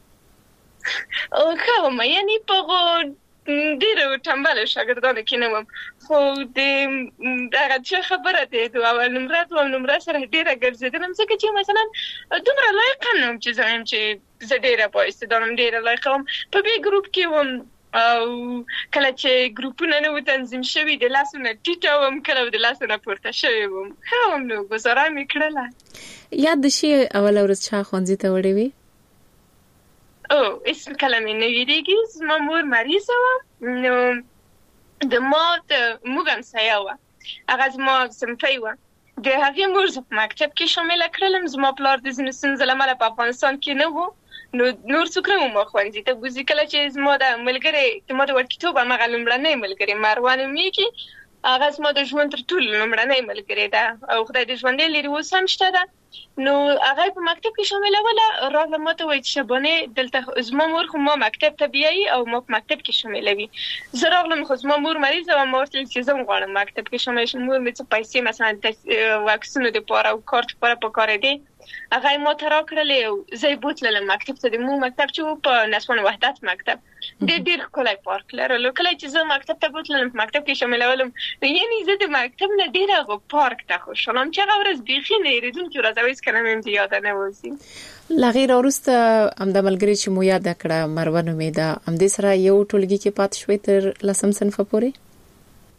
او کوم یعنی په ډیرو ټمبل شاګردانو کې نه وم خو دغه څه خبره ده دوه اول نمره سره ډیره ګرځیدم ځکه چې مثلا دومره لایق نه وم چې زم چې زه ډیره پوهیدم ډیره لایق وم په بي ګروپ کې وم او کله چې ګروپونه نو تنظیم شوي د لاسونه ټیټوم کله د لاسونه پورته شوي وم هم نو گزاره میکړله یاد شي اول ورځ چا خونځي ته وړې وي او اسم کلمې نه ویریږي زما مور مریضه وه نو د موږ همسایه وه هغه زما صنفۍ وه د هغې مور زه په مکتب کې شامله کړلم زما پلار د ځینو ستونزو له امله په افغانستان کې نه و نو نور څوک نه مو خوندې ته بوزي کله چې زما د ملګری د ما د ورکیتوب هغه لومړنۍ ملګری مروان میږي هغه زما د ژوند تر ټولو لومړنۍ ملګری ده او خدای دې ژوندې لري اوس هم شته ده نو هغه په مکتب کې شامله وله راغله ماته وایي چې شبانه دلته زما مور خو ما مکتب ته بیایي او ما په مکتب کې شامله وي زه راغلم خو زما مور مریضه وه ما ورته ویل چې زه غواړم مکتب کې شامله شم مور مې څه پیسې مثلا واکسینو دپاره او کارت دپاره پکارېدې هغه ما ته راکړلې او زه یې بوتللم مکتب ته د مو مکتب چې و په نسوان وحدت مکتب ډېر ښکلی پارک لرلو کله چې زه مکتب ته بوتللم په مکتب کې شاملولم یعنې زه د مکتب نه ډېر هغه پارک ته خوشحاله وم چې هغه ورځ بیخي نه هېرېدونکې ورځ او هېڅکله مې هم د یاده نه وځي له هغې راوروسته همدا ملګرې چې مو یاده کړه مروه نومېده همدې سره یو ټولګي کې پاتې شوې تر 10 صنفه پورې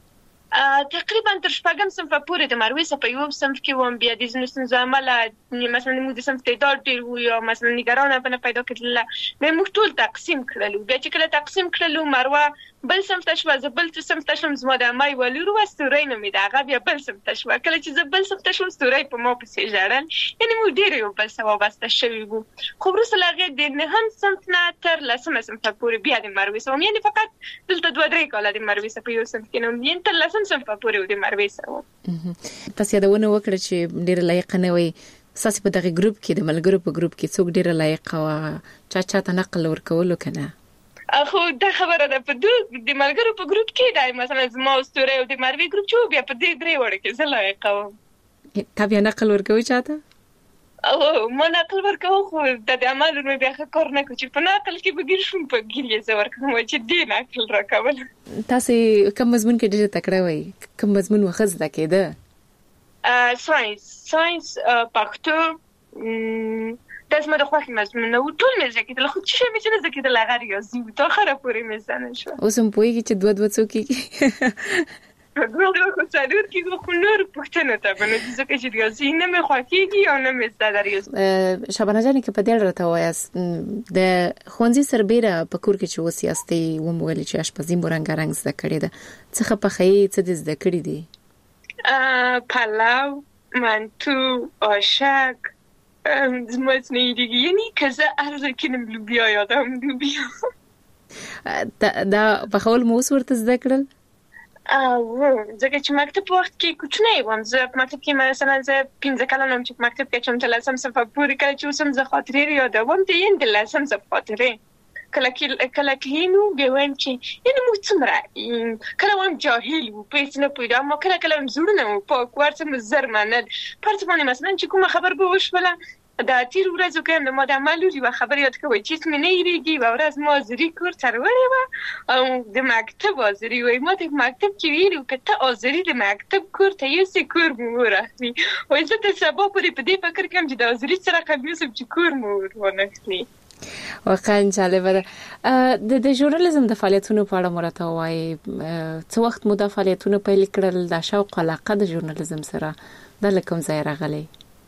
تقریبا تر شپږم صنف پورې د مروي په یو صنف کې وم. بیا د ځینو ستونزو عمله مثلا موږ د صنف تعداد ډېر وو یا مثلا نګرانه بنه پیدا کړله، نو موږ ټول تقسیم کړلو. بیا چې کله تقسیم کړلو مروه بل صنف ته شوه، زه بل صنف ته شوم. زما د امای ولور و ستوري نومېده، هغه بیا بل صنف ته شوه. کله چې زه بل صنف ته شوم ستوري په ما پسې ژړل، یعنې موږ ډېر یو بل سره وابسته شوي وو. خو وروسته له هغې د نهم صنف نه تر لسمه صنف پورې بیا د مروي سره وم، یعنې فقط دلته 2-3 کاله د مروي سره په یو صنف کې نه وم، یعنې تر لسم صنف پورې د مروي سره وم. تاسو یادونه وکړه چې ډېره لایقه نه وئ. تاسو په دغه ګروپ کې د ملګرو په ګروپ کې څوک ډېره لایقه وه چا ته نقل ورکولو که نه؟ خو دا خبره ده په د ملګرو په ګروپ کې دا مثلا زما ستوري او د مروي ګروپ چې بیا په دې 3 وړو کې زه لایقه وم. تا بیا نقل ورکوي چاته؟ او ما نقل ورکوم، خو د عملو مې بیا ښه کار نه کوم چې په نقل کې به ګیر شوم، په ګیر یې زه ورکوم چې دې نقل راکول. تاسې کوم مضمون کې ډېره تکړه وئ؟ کوم مضمون مو ښه زده کېده؟ ساينس پښتو دا زما د خوښې مضمون نه و. ټول مې زده کېدل، خو چې مې نه زده کېدل هغه ریاضي و. تر اخره پورې مې زده نه شوه. اوس هم پوهېږي چې 2 څو کېږي؟ 2 خو 4 کېږي، خو نور پوښتنو ته به نه ځکه چې ریاضي نه مې خوښېږي او نه مې زده ده ریاضي. شبانه جانې که په دې اړه راته ووایاست، د ښوونځي سربیره په کور کې چې اوس یاستئ ومو ویلې چې اشپزي مو رنګارنګ زده کړې ده، څه ښه پخوئ، څه دې زده کړي دي؟ پلو، منتو، آشک، زمتنیدگی، یعنی که زه عرضه کنم لوبیا یادم لوبیا. دا پخول مو اوس ورته زده کړل؟ ځکه چې مکتب په وخت کې کوچنی وم. زه په مکتب کې مثلا زه 15 کلن وم چې په مکتب کې چې تل لسم صف پورې کله چې اوسم زه خاطرې یادوم ته یې د لسم صف خاطرې کله کینو به ویم چې یعنی موږ څومره کله ویم جاهل وو پېڅ نه پوهېدم، ما کله ویم زړونه مو پاک ورڅ زر منل پرته باندې مثلا چې کومه خبر به وشوله دا تیر ورځو کې هم ما د عملو یوه خبر یاد کوي چې مې نه هېرېږي. یوه ورځ ما آذري کور ته راوړې وه او د مکتب آذري وایي ما د مکتب کې ویلي وو که ته آذري د مکتب کور ته یوسې کور مو ورخلي. وایي زه تر سبا پورې په دې فکر کوم چې د آذري څه رقم یوسم چې کور مو ورنخلي. واقعا جالبه ده. د ژورنالیزم د فعالیتونو په اړه مرته وایي څه وخت مو د فعالیتونو پیل کړل؟ د شوق علاقه د ژورنالیزم سره دا له کوم ځای راغلی؟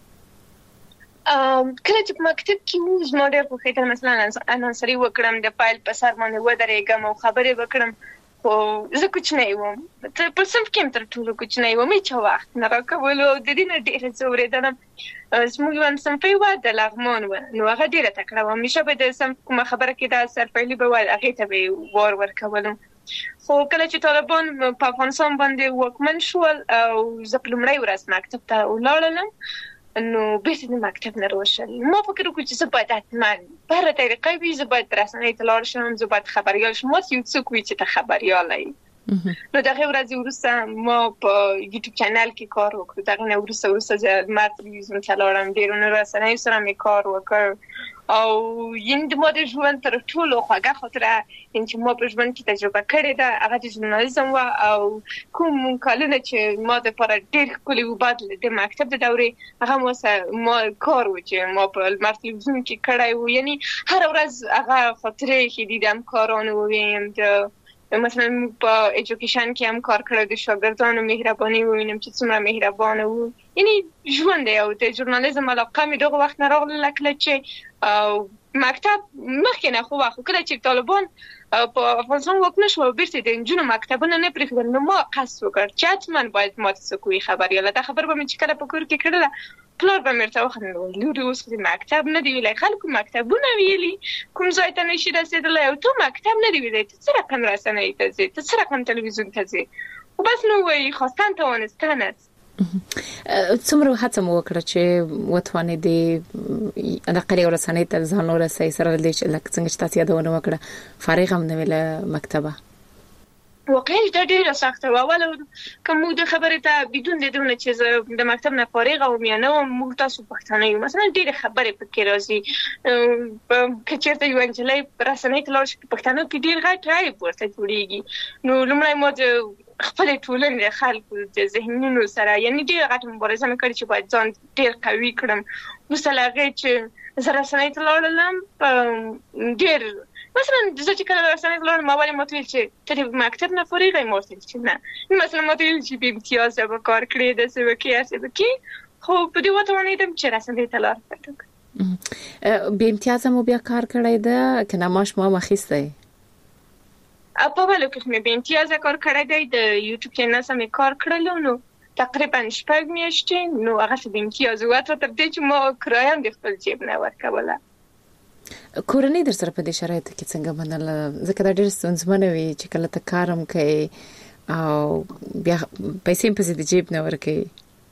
کله چې په مکتب کې مو زما ډېر خوښېدل مثلا انانسري وکړم، د فایل په سر باندې ودرېږم او خبرې وکړم. خو زه کوچنی وم، په صنف کې هم تر ټولو کوچنی وم، هېچا وخت نه راکولو. د دې نه ډېره زه اورېدلم. زموږ یوه صنفۍ وه د لغمان وه، نو هغه ډېره تکړه وه. همیشه به د صنف کومه خبره کې دا سرپیلي به وه هغې ته به یې وار ورکولم. خو کله چې طالبان په افغانستان باندې واکمن شول او زه په لومړۍ ورځ مکتب ته ولاړلم، نو بیرته د مکتب نه راوشل. ما فکر وکړ چې زه باید حتما په هره طریقه وي زه باید رسنۍ ته لاړ شم، زه باید خبریال شم. ماته یو څوک وي چې ته خبریاله یې. نو د هغې ورځې وروسته ما په یوټیوب چینل کې کار وکړو. د هغې نه وروسته زه لمر تلویزیون ته لاړم، ډېرو رسنیو سره مې کار وکړ او یعنې د ما د ژوند تر ټولو خوږه خاطره چې ما په ژوند کې تجربه کړې ده هغه د ژورنالیزم وه. او کوم کلونه چې ما دپاره ډېر ښکلي وو بعد د مکتب د دورې هغه ما کار و چې ما په لمر تلویزیون کې کړی و. یعنې هره ورځ هغه خاطرې چې دیدم کارانو وویم، د مثلا په ایجوکیشن کې هم کار کړی، د شاګردانو مهرباني ووینم چې څومره مهربانه وو. یعنې ژوند دی او د ژورنالیزم علاقه مې دغه وخت نه راغله کله چې مکتب مخکې نه خو وخت کله چې طالبان په افغانستان واکمن شو او بیرته د نجونو مکتبونه نه پرېښودل، نو ما قصد وکړ چې حتما باید ما ته څوک وي خبریاله. دا خبر به مې چې کله په کور کې کړله پلار به مې ورته وخندل، لورې اوس خو د مکتب نه دی ویلی، خلکو مکتبونه ویلي کوم ځای ته نشي رسېدلی او تو مکتب نه دی ویلی، ته څه رقم رسنۍ ته ځې، ته څه رقم تلویزیون ته ځې. خو بس نو وایي خواستن توانستن است. څومره هڅه مو وکړه چې وتوانېدې دغه یو رسنۍ ته ځان ورسئ سره له دې چې لکه څنګه چې تاسو یادونه وکړه فارغ هم نه وې له مکتبه؟ واقعا دا ډېره سخته وه. اوله که موږ د خبرې ته بدون د دونه چې زه د مکتب نه فارغه وم یا نه وم، موږ تاسو پښتانه یو مثلا ډېرې خبرې پکې راځي. که چېرته یوه نجلۍ رسنۍ ته لاړ شي په پښتنو کې ډېر غټ عیب ورته جوړېږي. نو لومړی ما د خپلې ټولنې د خلکو د ذهنونو سره یعنې ډېره غټه مبارزه مې کړې چې باید ځان ډېر قوي کړم. وروسته له هغې چې زه رسنۍ ته لاړلم ډېر مثلا زه چې کله رسنۍ لاړم ما ولې ماته ویل چې ته مکتب نه فارغه یې؟ ما ورته ویل چې نه. مثلا ماته ویل چې بې امتیازه به کار کړې داسې به کړې هسې به کړې، خو په دې وتوانېدم چې رسنۍ ته لار پیدا کړم. بې امتیازه مو بیا کار کړی ده که نه معاش مو هم اخیستی؟ په ولو کې مې بې امتیازه کار کړی دی، د یوټیوب چینل سره مې کار کړلو، نو تقریبا 6 میاشتې، نو هغه څه بې امتیازه وه تر دې چې ما کرایه هم د خپل جیب نه ورکوله. کورنۍ در سره په دې شرایطو کې څنګه منله؟ ځکه دا ډېر ستونزمنه وي چې کله ته کار هم کوې او بیا پیسې هم پسې د جیب نه ورکوې.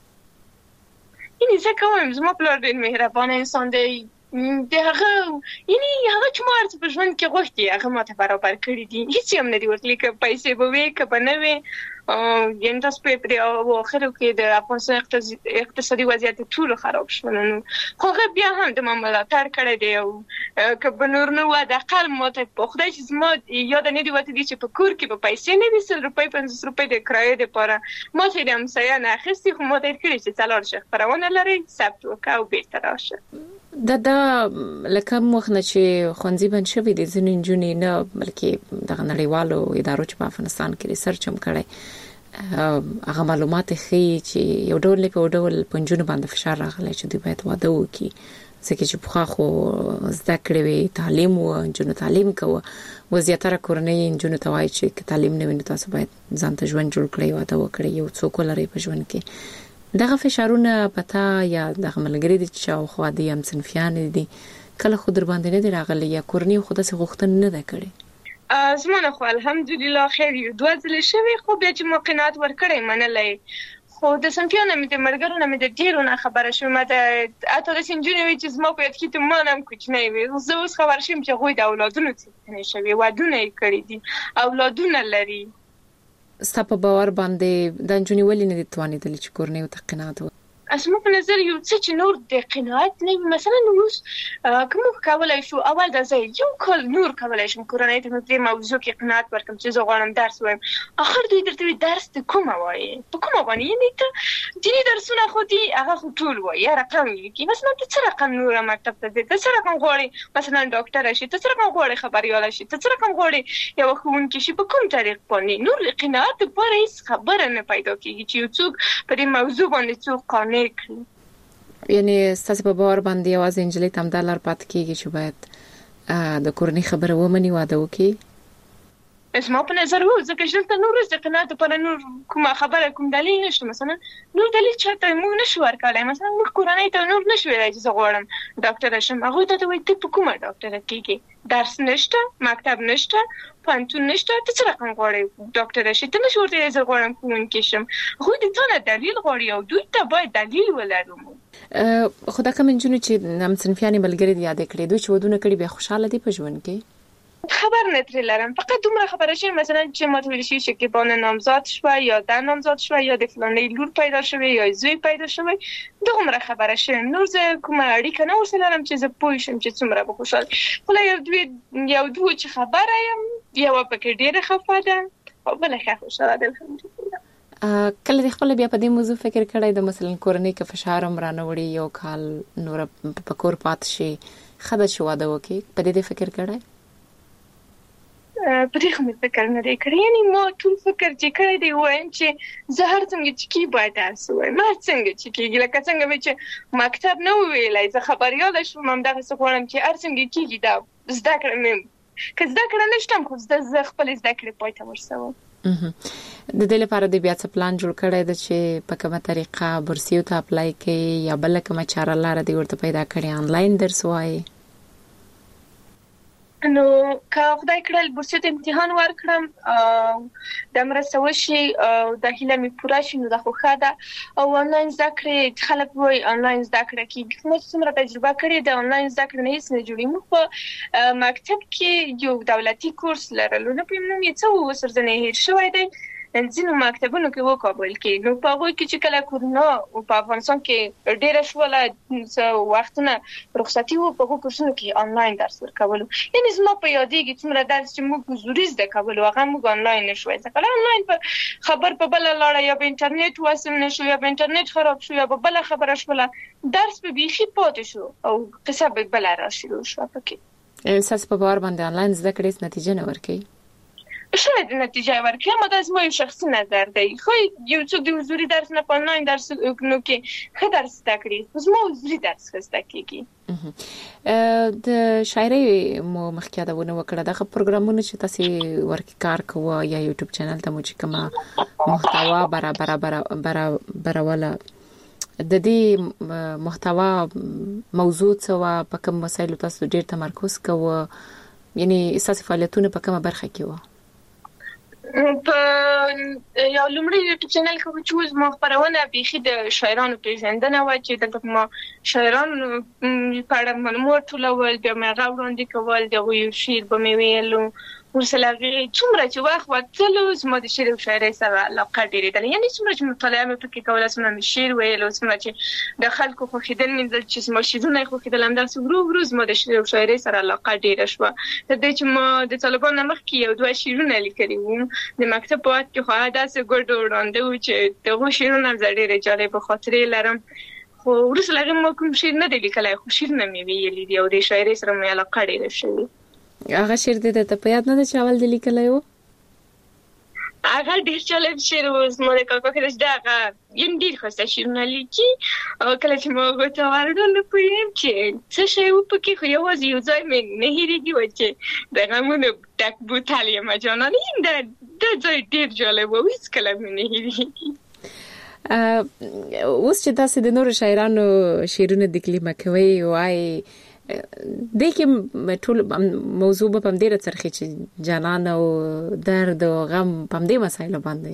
یعنې زه کوم زما پلار ډېر مهربانه انسان دی، د هغه یعنې هغه چې ما هر څه په ژوند کې غوښتي هغه ماته برابر کړي دي، هېڅ یې هم نه دي ورکړي، که پیسې به وي که به نه وي. یعنې تاسو په اواخرو کې د افغانستان اقتصادي وضعیت ټولو خراب شول، نو خو هغه بیا هم د ما ملاتړ کړی دی، او که به نور نه وه د اقل ماته په خدای چې زما یاده نه دي وتلي چې په کور کې به پیسې نه وي 100 روپۍ 50 روپۍ د کرایې دپاره، ما ته یې د همسایه نه اخیستي، خو ما ته یې کړي چې ته لاړ شه خپرونه لرئ ثبت وکړه او بېرته راشه. دا لکه وخت نه چې ښوونځي بند شوي دي ځینې نجونې نه، بلکې دغه نړیوالو ادارو چې په افغانستان کې ریسرچ هم کړی هغه معلومات ښیي چې یو ډول په ډول په نجونو باندې فشار راغلی چې دوی باید واده وکړي، ځکه چې پخوا خو زده کړې وې، تعلیم و، نجونو تعلیم کوه، و زیاتره کورنۍ نجونو ته وایي چې که تعلیم نه وي نو تاسو باید ځان ته ژوند جوړ کړئ، واده وکړئ، یو څوک ولرئ په ژوند کې. دغه فشارونه پتا یا دغه ملګری دي چې شاوخوا دي هم صنفیان دي کله خو در باندې نه دي راغلي یا کورنۍ خو داسې غوښتنه نه ده کړې؟ زما نه خو الحمدلله خیر یو 2 ځلې شوي، خو بیا چې ما قناعت ورکړی منلی، خو د صنفیانو مې د ملګرو نه مې د ډېرو نه خبره شوم، حتی داسې نجونې وي چې زما په یاد کې ته ما نه هم کوچنی وي، زه اوس خبر شوم چې هغوی د اولادونو څښتنې شوي، ودونه یې کړي دي، اولادونه لري. ستا په باور باندې دا نجونې ولې نه دي توانېدلې چې کورنۍ ورته قناعت وکړي؟ زما په نظر یو څه چې نور د قناعت نه وي، مثلا اوس که موږ کولی شو اول دا زه یو کال نور کولی شم کورنۍ ته مې په دې موضوع کې قناعت ورکړم چې زه غواړم درس ووایم، اخر دوی درته وي درس ته کومه وایې؟ په کومه باندې؟ یعنې ته دیني درسونه خو دي هغه خو ټول وایي، یا رقم ولیکي، مثلا ته څه رقم نوره مکتب ته ځې، ته څه رقم غواړې مثلا ډاکټره شي، ته څه رقم غواړې خبریاله شي، ته څه رقم غواړې یوه ښوونکې شي، په کوم طریق باندې؟ نور د قناعت دپاره هېڅ خبره نه پیدا کېږي چې یو څوک په دې موضوع باندې څوک قانع کړي. یعنی ستاسو په باور باندې یوازې نجلۍ ته همدا لار پاتې کېږي چې باید د کورنۍ خبره ومني، واده وکړي؟ زما په نظر هو، ځکه چې دلته نور د قناعت لپاره نور کومه خبره کوم دلیل نشته، مثلا نور دلیل چاته موږ نشو ورکولی، مثلا موږ کورنۍ ته نور نشو ویلی چې زه غواړم ډاکټره شم، هغوی ته وایي ته په کومه ډاکټره کېږې؟ درس نشته، مکتب نشته، پوهنتون نشته، ته څه رقم غواړې ډاکټره شي؟ ته نشو ورته ویلی زه غواړم ښوونکې شم، هغوی د تا نه دلیل غواړي او دوی ته باید دلیل ولرو. خو دا کوم نجونې چې همصنفیانې ملګري دي یادې کړې دوی چې ودونه کړي بیا خوشحاله دي په ژوند کې؟ خبر نه ترې لرم، فقط دومره خبره شوې مثلا چې ماته ویل شوي شکیبانه نامزاد شوه یا ده نامزاد شوه یا د فلانۍ لور پیدا شوی یا زوی پیدا شوی، دومره خبره شوې، نور زه کومه اړیکه نه ورسره لرم چې زه پوه شم چې څومره به خوشحاله. خو یو دوه چې خبره یم، یوه پکې ډېره خفه ده او بله ښه خوشحاله ده الحمدلله. کله د خپل بیا په دې موضوع فکر کړی د مثلا کورنۍ که فشار هم رانه وړي یو کال نور په کور پاتې شي ښه ده چې واده وکړي، په دې فکر کړی؟ په دې خو مې فکر نه دی کړی، یعنې ما ټول فکر چې کړی دی وایم چې زه هر څنګه چې کېږي باید درس ووایم، هر څنګه چې کېږي، لکه څنګه مې چې مکتب نه وویلی زه خبریاله شوم، همدغسې غواړم چې هر څنګه کېږي دا زده کړه مې، که زده کړه نشته خو زه خپلې زده کړې پای ته ورسوم. د دې لپاره د بیا څه پلان جوړ کړی ده چې په کومه طریقه بورسیو ته اپلای کوي یا بله کومه چاره لاره دې ورته پیدا کړې آنلاین درس وایي؟ نو که خدای کړل بورسیو ته امتحان ورکړم دا مرسته وشي او دا هیله مې پوره شي نو دا خو ښه ده، او آنلاین زده کړې خلک وایي آنلاین زده کړه کېږي، خو ما چې څومره تجربه کړې د آنلاین زده کړې نه هېڅ نه جوړېږي. موږ په مکتب کې یو دولتي کورس لرلو، نه پوهېږم نوم یې څه و، اوس ورځنی هېر شوی دی، ځینو مکتبونو کې وکابل کې، نو په هغوی کې چې کله کورونا په افغانستان کې ډېره شوله څه وختونه رخصتي و، په هغو کورسونو کې آنلاین درس ورکولو، یعنې زما په یادېږي څومره درس چې موږ حضوري زده کولو هغه موږ آنلاین نه شوی زده کولی. آنلاین په خبر په بله لاړه، یا په انټرنیټ وصل نه شو، یا په انټرنیټ خراب شو، یا په بله خبره شوله، درس به بیخي پاتې شو او قصه به بله را شروع شوه پکې. اساس په باور باندې انلاین زده کړې نتیجه نه ورکړي شاید نتیجه ورکړي ما د زموږ شخصي نظر دی خو یو څوک د حضوري درس نه په آنلاین درس نو کې ښه درس زده کړي زموږ حضوري درس زده کیږي د شاعرۍ مو مخکې دا ونه وکړه دغه پروګرامونه چې تاسو ورکې کار کوو یا یوټیوب چینل ته مو چې کومه محتوا برابروله د دې محتوا موضوع څه و په کوم مسایلو تاسو ډیر تمرکز کوو یعنی اساسي فعالیتونه په کومه برخه کې و په یو لومړی یوټیوب چینل کې چې زما خبرونه بيخي د شاعرانو پیژندنه و چې دلته ما شاعرانو په اړه معلومات ټولول بیا مې غوړاندې کول دغه یو شعر به مې ویلو ورسره څومره چې وخت وتلو زما د شعر او شاعرۍ سره علاقه ډېرې ده یعنی څومره چې مطالعه مې پکې کوله څومره مې شعر ویلو څومره چې د خلکو خوښیدل مې چې زما شعرونه خوښیدل همداسې ورو زما د شعر او شاعرۍ سره علاقه ډېره شوه د دې چې ما د طالبانو مخکې یو دوه شعرونه لیکلي وو د مکتب په وخت کې خو داسې ګډ وړاندې و چې دغه شعرونه ډېر جالب خاطرې لرم خو ورسره ما کوم شعر نه دی لیکلی خو شعرونه مې ویلي دي او د شاعرۍ سره مې علاقه ډېره شوې هغه شعر دې ته په یاد نه ده چې اول دې لیکلی و هغه ډېر جالب شعر و زما د کاکا کې دغه یم ډېر ښایسته شعرونه لیکي او کله چې ما ورته وویل نه پوهېږم چې څه شی و پکې خو یوازې یو ځای مې نه هېرېږي و چې د غمونو ډک بوتل یم جانان دا ځای ډېر جالب و هېڅکله مې نه هېرېږي اوس چې تاسو د نورو شاعرانو شعرونه د کلمه کوي وایي د کوم ټول موضوع په دې راڅرخي چې جانان او درد او غم په دې مسایلو باندې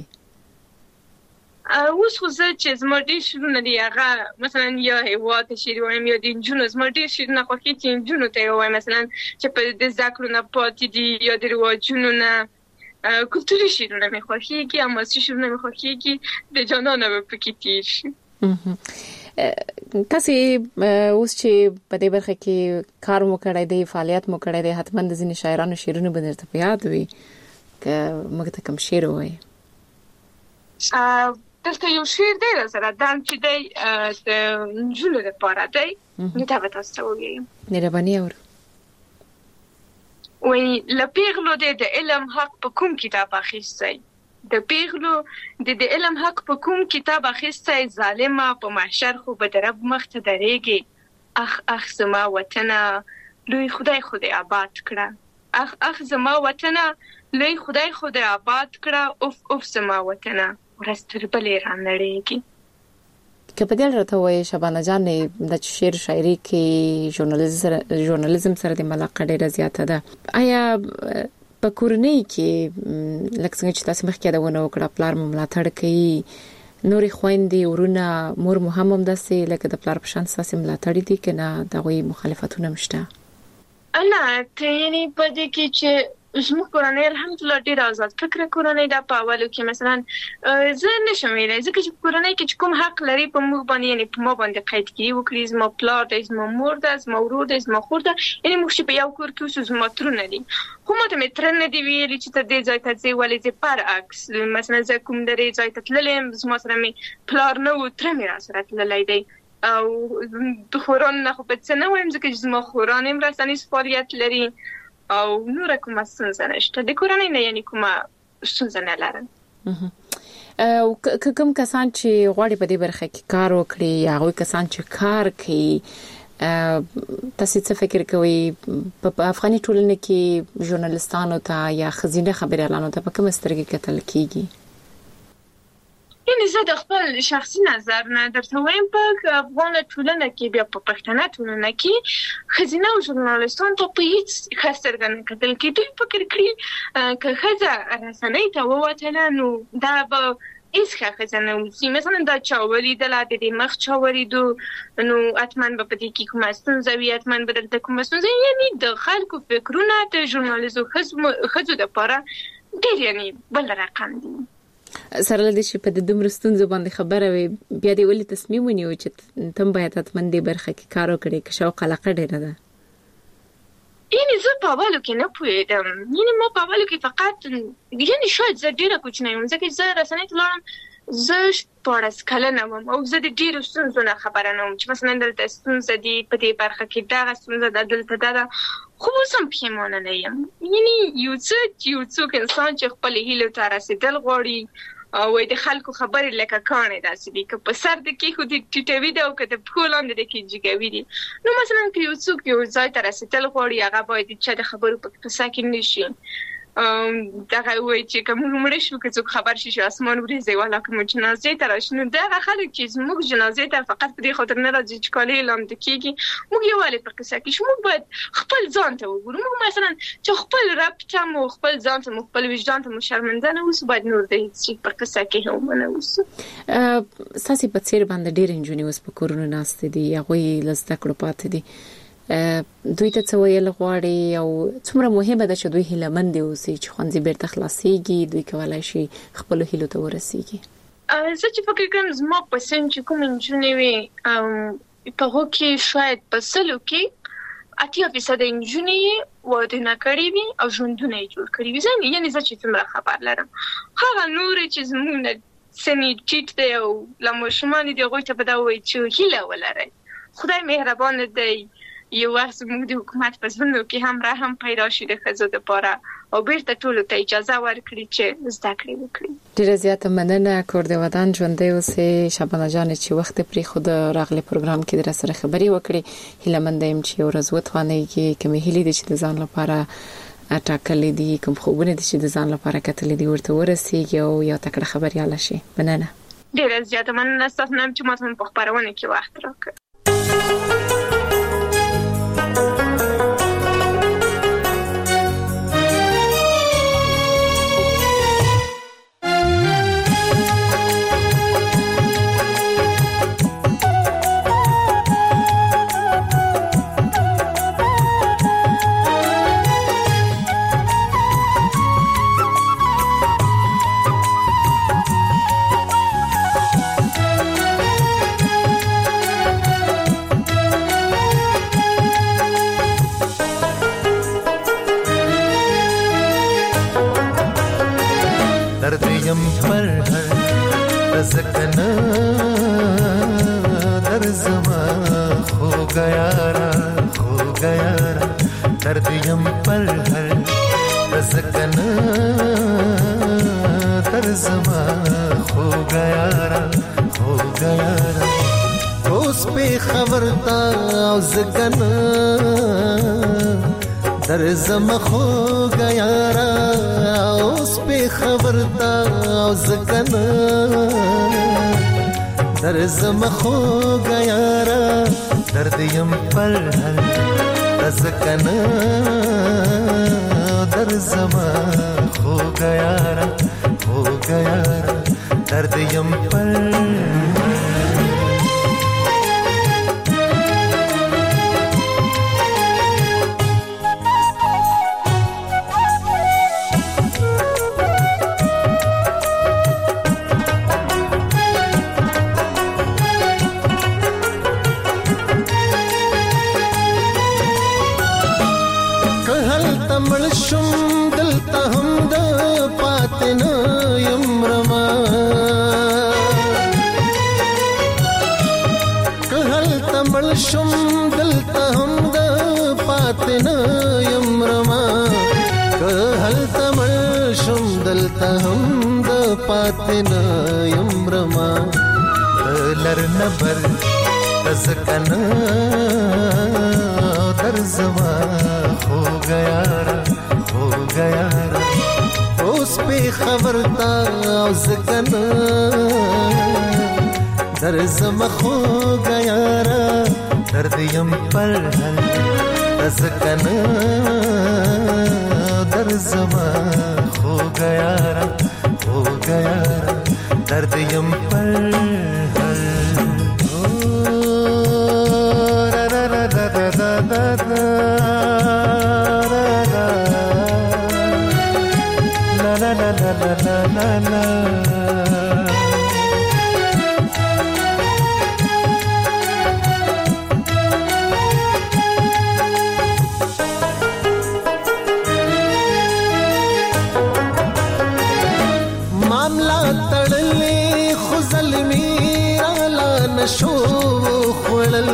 اوس خو زه چې زما ډېر شعرونه دي هغه مثلا یا هیواد شعر وایم یا د نجونو زما ډېر شعرونه خوښېږي چې نجونو ته یې وایم مثلا چې په د زده کړو نه پاتې دي یا د رواجونو نه کلتوري شعرونه مې خوښېږي حماسي شعرونه مې خوښېږي د جانانه به پکې تېر شي تاسو اوس چې په دې برخه کې کار مو کړی دی فعالیت مو کړی دی حتما د ځینې شاعرانو شعرونه به درته په یاد وي که موږ ته کوم شعر وایي دلته یو شعر دی سره دام چې دی د نجونو لپاره دی نو دا به تاسو ته ووایم مهرباني اورو وایي له پیغلو دی د علم حق په کوم کتاب اخیستی د پیغلو د علم حق په کوم کتاب اخیستی ظالمه په محشر خو به د رب مخ ته درېږي اخ زما وطنه لوی خدای آباد کړه اخ زما وطنه لوی خدای آباد کړه اوف زما وطنه ورځ تر بلې رانړېږي که په دې راته وایي شبانه جان د شعر شاعري کې ژورنالیزم سره د علاقه ډېره زیاته ده آیا په کورنۍ کې لکه څنګه چې تاسو مخکې دا ونه وکړه پلار مو ملاتړ کوي نورې خويندې ورونه مور مو هم داسې لکه د پلار په شان تاسو ملاتړ دي کنه دغه مخالفتونه مشته انا ته یعنی په دې کې چې زموږ کورنۍ الحمدلله ډېر آزاد فکر کورنۍ دا په اولو کې مثلا زه نشم ویلای ځکه چې کورنۍ کې کوم حق لري په موږ باندې یعنی په ما باندې قید کړي وکړي زما پلار دی زما مور ده زما ورور دی زما خور ده یعنی موږ چې په یو کور کې اوسو زما ترونه دي خو ماته مې تر نه دی ویلي چې ته دې ځای ته ځې ولې ځې برعکس مثلا زه کوم درې ځای ته تللی یم زما سره مې پلار نه و تره مې راسره تللی دی او د خورانو نه خو په څه نه وایم ځکه چې زما خوران هم رسنیز فعالیت لري او نور کومه ستونزه نشته د کورنۍ نه یعنی کومه ستونزه نه لرم او کوم کسان چې غواړي په دې برخه کې کار وکړي هغه کسان چې کار کوي تاسو څه فکر کوئ په افغاني ټولنه کې ژورنالستانو ته یا خزینه خبريالانو ته په کوم سترګې کتل کیږي یعنی زه د خپل شخصي نظر نه درته وایم په افغان ټولنه کې بیا په پښتنه ټولنه کې خزینه او ژورنالستان ته په هیڅ خاصرګن کتل کې دوی فکر کړی که خزه رسنۍ ته ووتله نو دا به هیڅ خزانه وسی مثلا دا چاوري د لاته د مخ چاوري دو نو اتمن په دې کې کومه ستونزه وي اتمن بدل ته کومه ستونزه یعنی د خلکو فکرونه د ژورنالیزم خزو د پاره ډېر یعنی بل رقم دي سره لدې چې په د دومره ستونزو باندې خبره وي بیا دې ولې تصمیم ونیو چې تم باید اتمن دې برخه کې کار وکړي که شوق علاقه ډېره ده یعنی زه په اولو کې نه پوهېدم یعنی ما په اولو کې فقط یعنی شاید زه ډېره کوچنۍ وم ځکه چې زه رسنۍ ته لاړم زه 14 کلنه وم او زه د ډیرو ستونزو نه خبره نه وم چې مثلا دلته ستونزه دي په دې برخه کې دا ستونزه ده دلته دا خو اوس هم پښیمانه نه یم. یعنی یو څوک انسان چې خپل هیلو ته رسیدل غواړي او د خلکو خبرې لکه کانې داسې دي که په سر د کې خو د ټیټوي ده او که د پښو لاندې د کې جګوي دي. نو مثلا که یو څوک یو ځای ته رسیدل غواړي هغه باید چا د خبرو په قصه کې نشي دغه وایي چې کوم مړ شو که څوک خبر شي چې اسمان وريځي والا کوم جنازې ته راشي نو دغه خلک چې موږ جنازې ته فقط په دې خاطر نه راځي چې کالي لاندې کیږي موږ یووالی پر قصه کې موږ باید خپل ځان ته وګورو. موږ مثلا چې خپل رب ته مو خپل ځان ته مو خپل وجدان ته مو شرمنده نه اوسو باید نور د هیڅ پر قصه کې هم نه اوسو. ساسي په څیر باندې ډېر انجونی اوس په کورونه ناشته دي هغه لسته کړو پاتې دي دوی ته څه ویل غواړي او څومره مهمه ده چې دوی هیلمند اوسي چې خوندې بیرته خلاصيږي دوی کولای شي خپل هیلو ته ورسیږي. زه چې فکر کوم زما په سن چې کوم انجونی وي په هغه کې شاید په سلو کې 80% انجونی واده نه کړی وي او ژوندونه یې جوړ کړی وي. یعنی زه چې څومره خبر لرم هغه نور چې زمونه سنې ټیټ دی او لمشمان دي هغه ته په دا وایي چې هیله ولري. خدای مهربان دی یو وخت موږ د حکومت په ځوانو کې هم رحم پیدا شي د ښځو لپاره او بیرته ټول ته اجازه ورکړي چې زده کړې وکړي. ډیره زیاته مننه کور د ودان ژوندې اوسې شبانه جان چې وخت پرې خود راغلي پروګرام کې در سره خبري وکړي. هیله مند یم چې ورځ وتوانېږي کومې هیلې دي چې د ځان لپاره اټاکلې دي کوم خوبونه دي چې د ځان لپاره کتلې دي ورته ورسیږي او یو تکړه خبرياله شي. مننه ډیره زیاته مننه تاسو نن چې ماته په خبرونه کې وخت راکړ. زم خو غیارا اوس په خبرتا زکنا در زم خو غیارا درد یم پر هل زکنا در زم خو غیارا درد یم پر شم دلته هم د پاتنه یمرما که هل تمل شم دلته هم د پاتنه یمرما لر نبر تزکنا در زما ہو گیا اوس په خبرتا زکنا در زما خو گیا درد یم پر هل ازکنا در زما خو گیا درد یم پر هل را را را را را را لا لا لا لا لا لا نشو خړل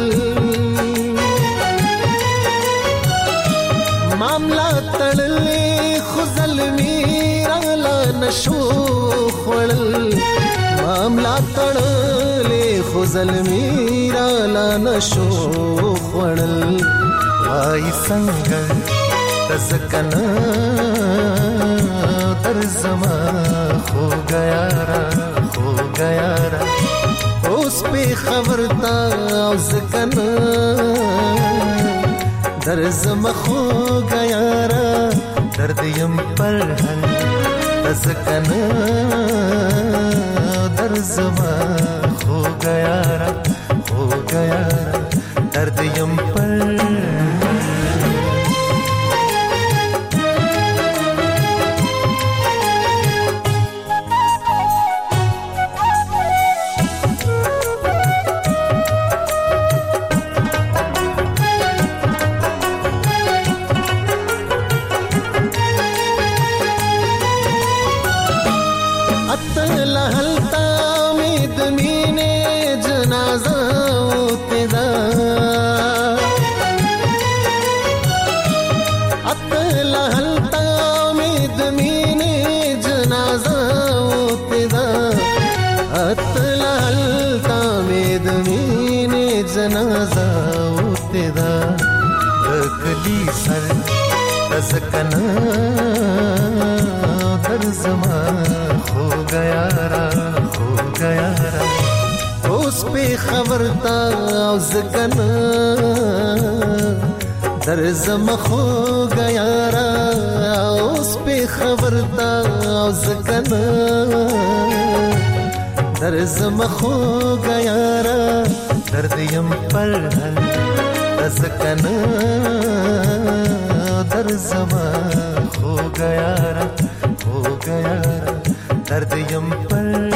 معاملہ تړلې خو ظلمي را نشو خړل معاملہ تړلې خو ظلمي را نشو خړل وای څنګه تزکنا در زما خو گیا را اوس په خبرتا او زکنا در زما خو گیا را درد یم پر هل تزکنا در زما خو گیا را درد یم پر तज़कना दर ज़मा खो गया रा उस पे खबरता ज़कना दर ज़मा खो गया रा उस पे खबरता ज़कना दर ज़मा खो गया रा दर्द यम पर हल तज़कना दर ज़मा खो गया रा दर्द यम पर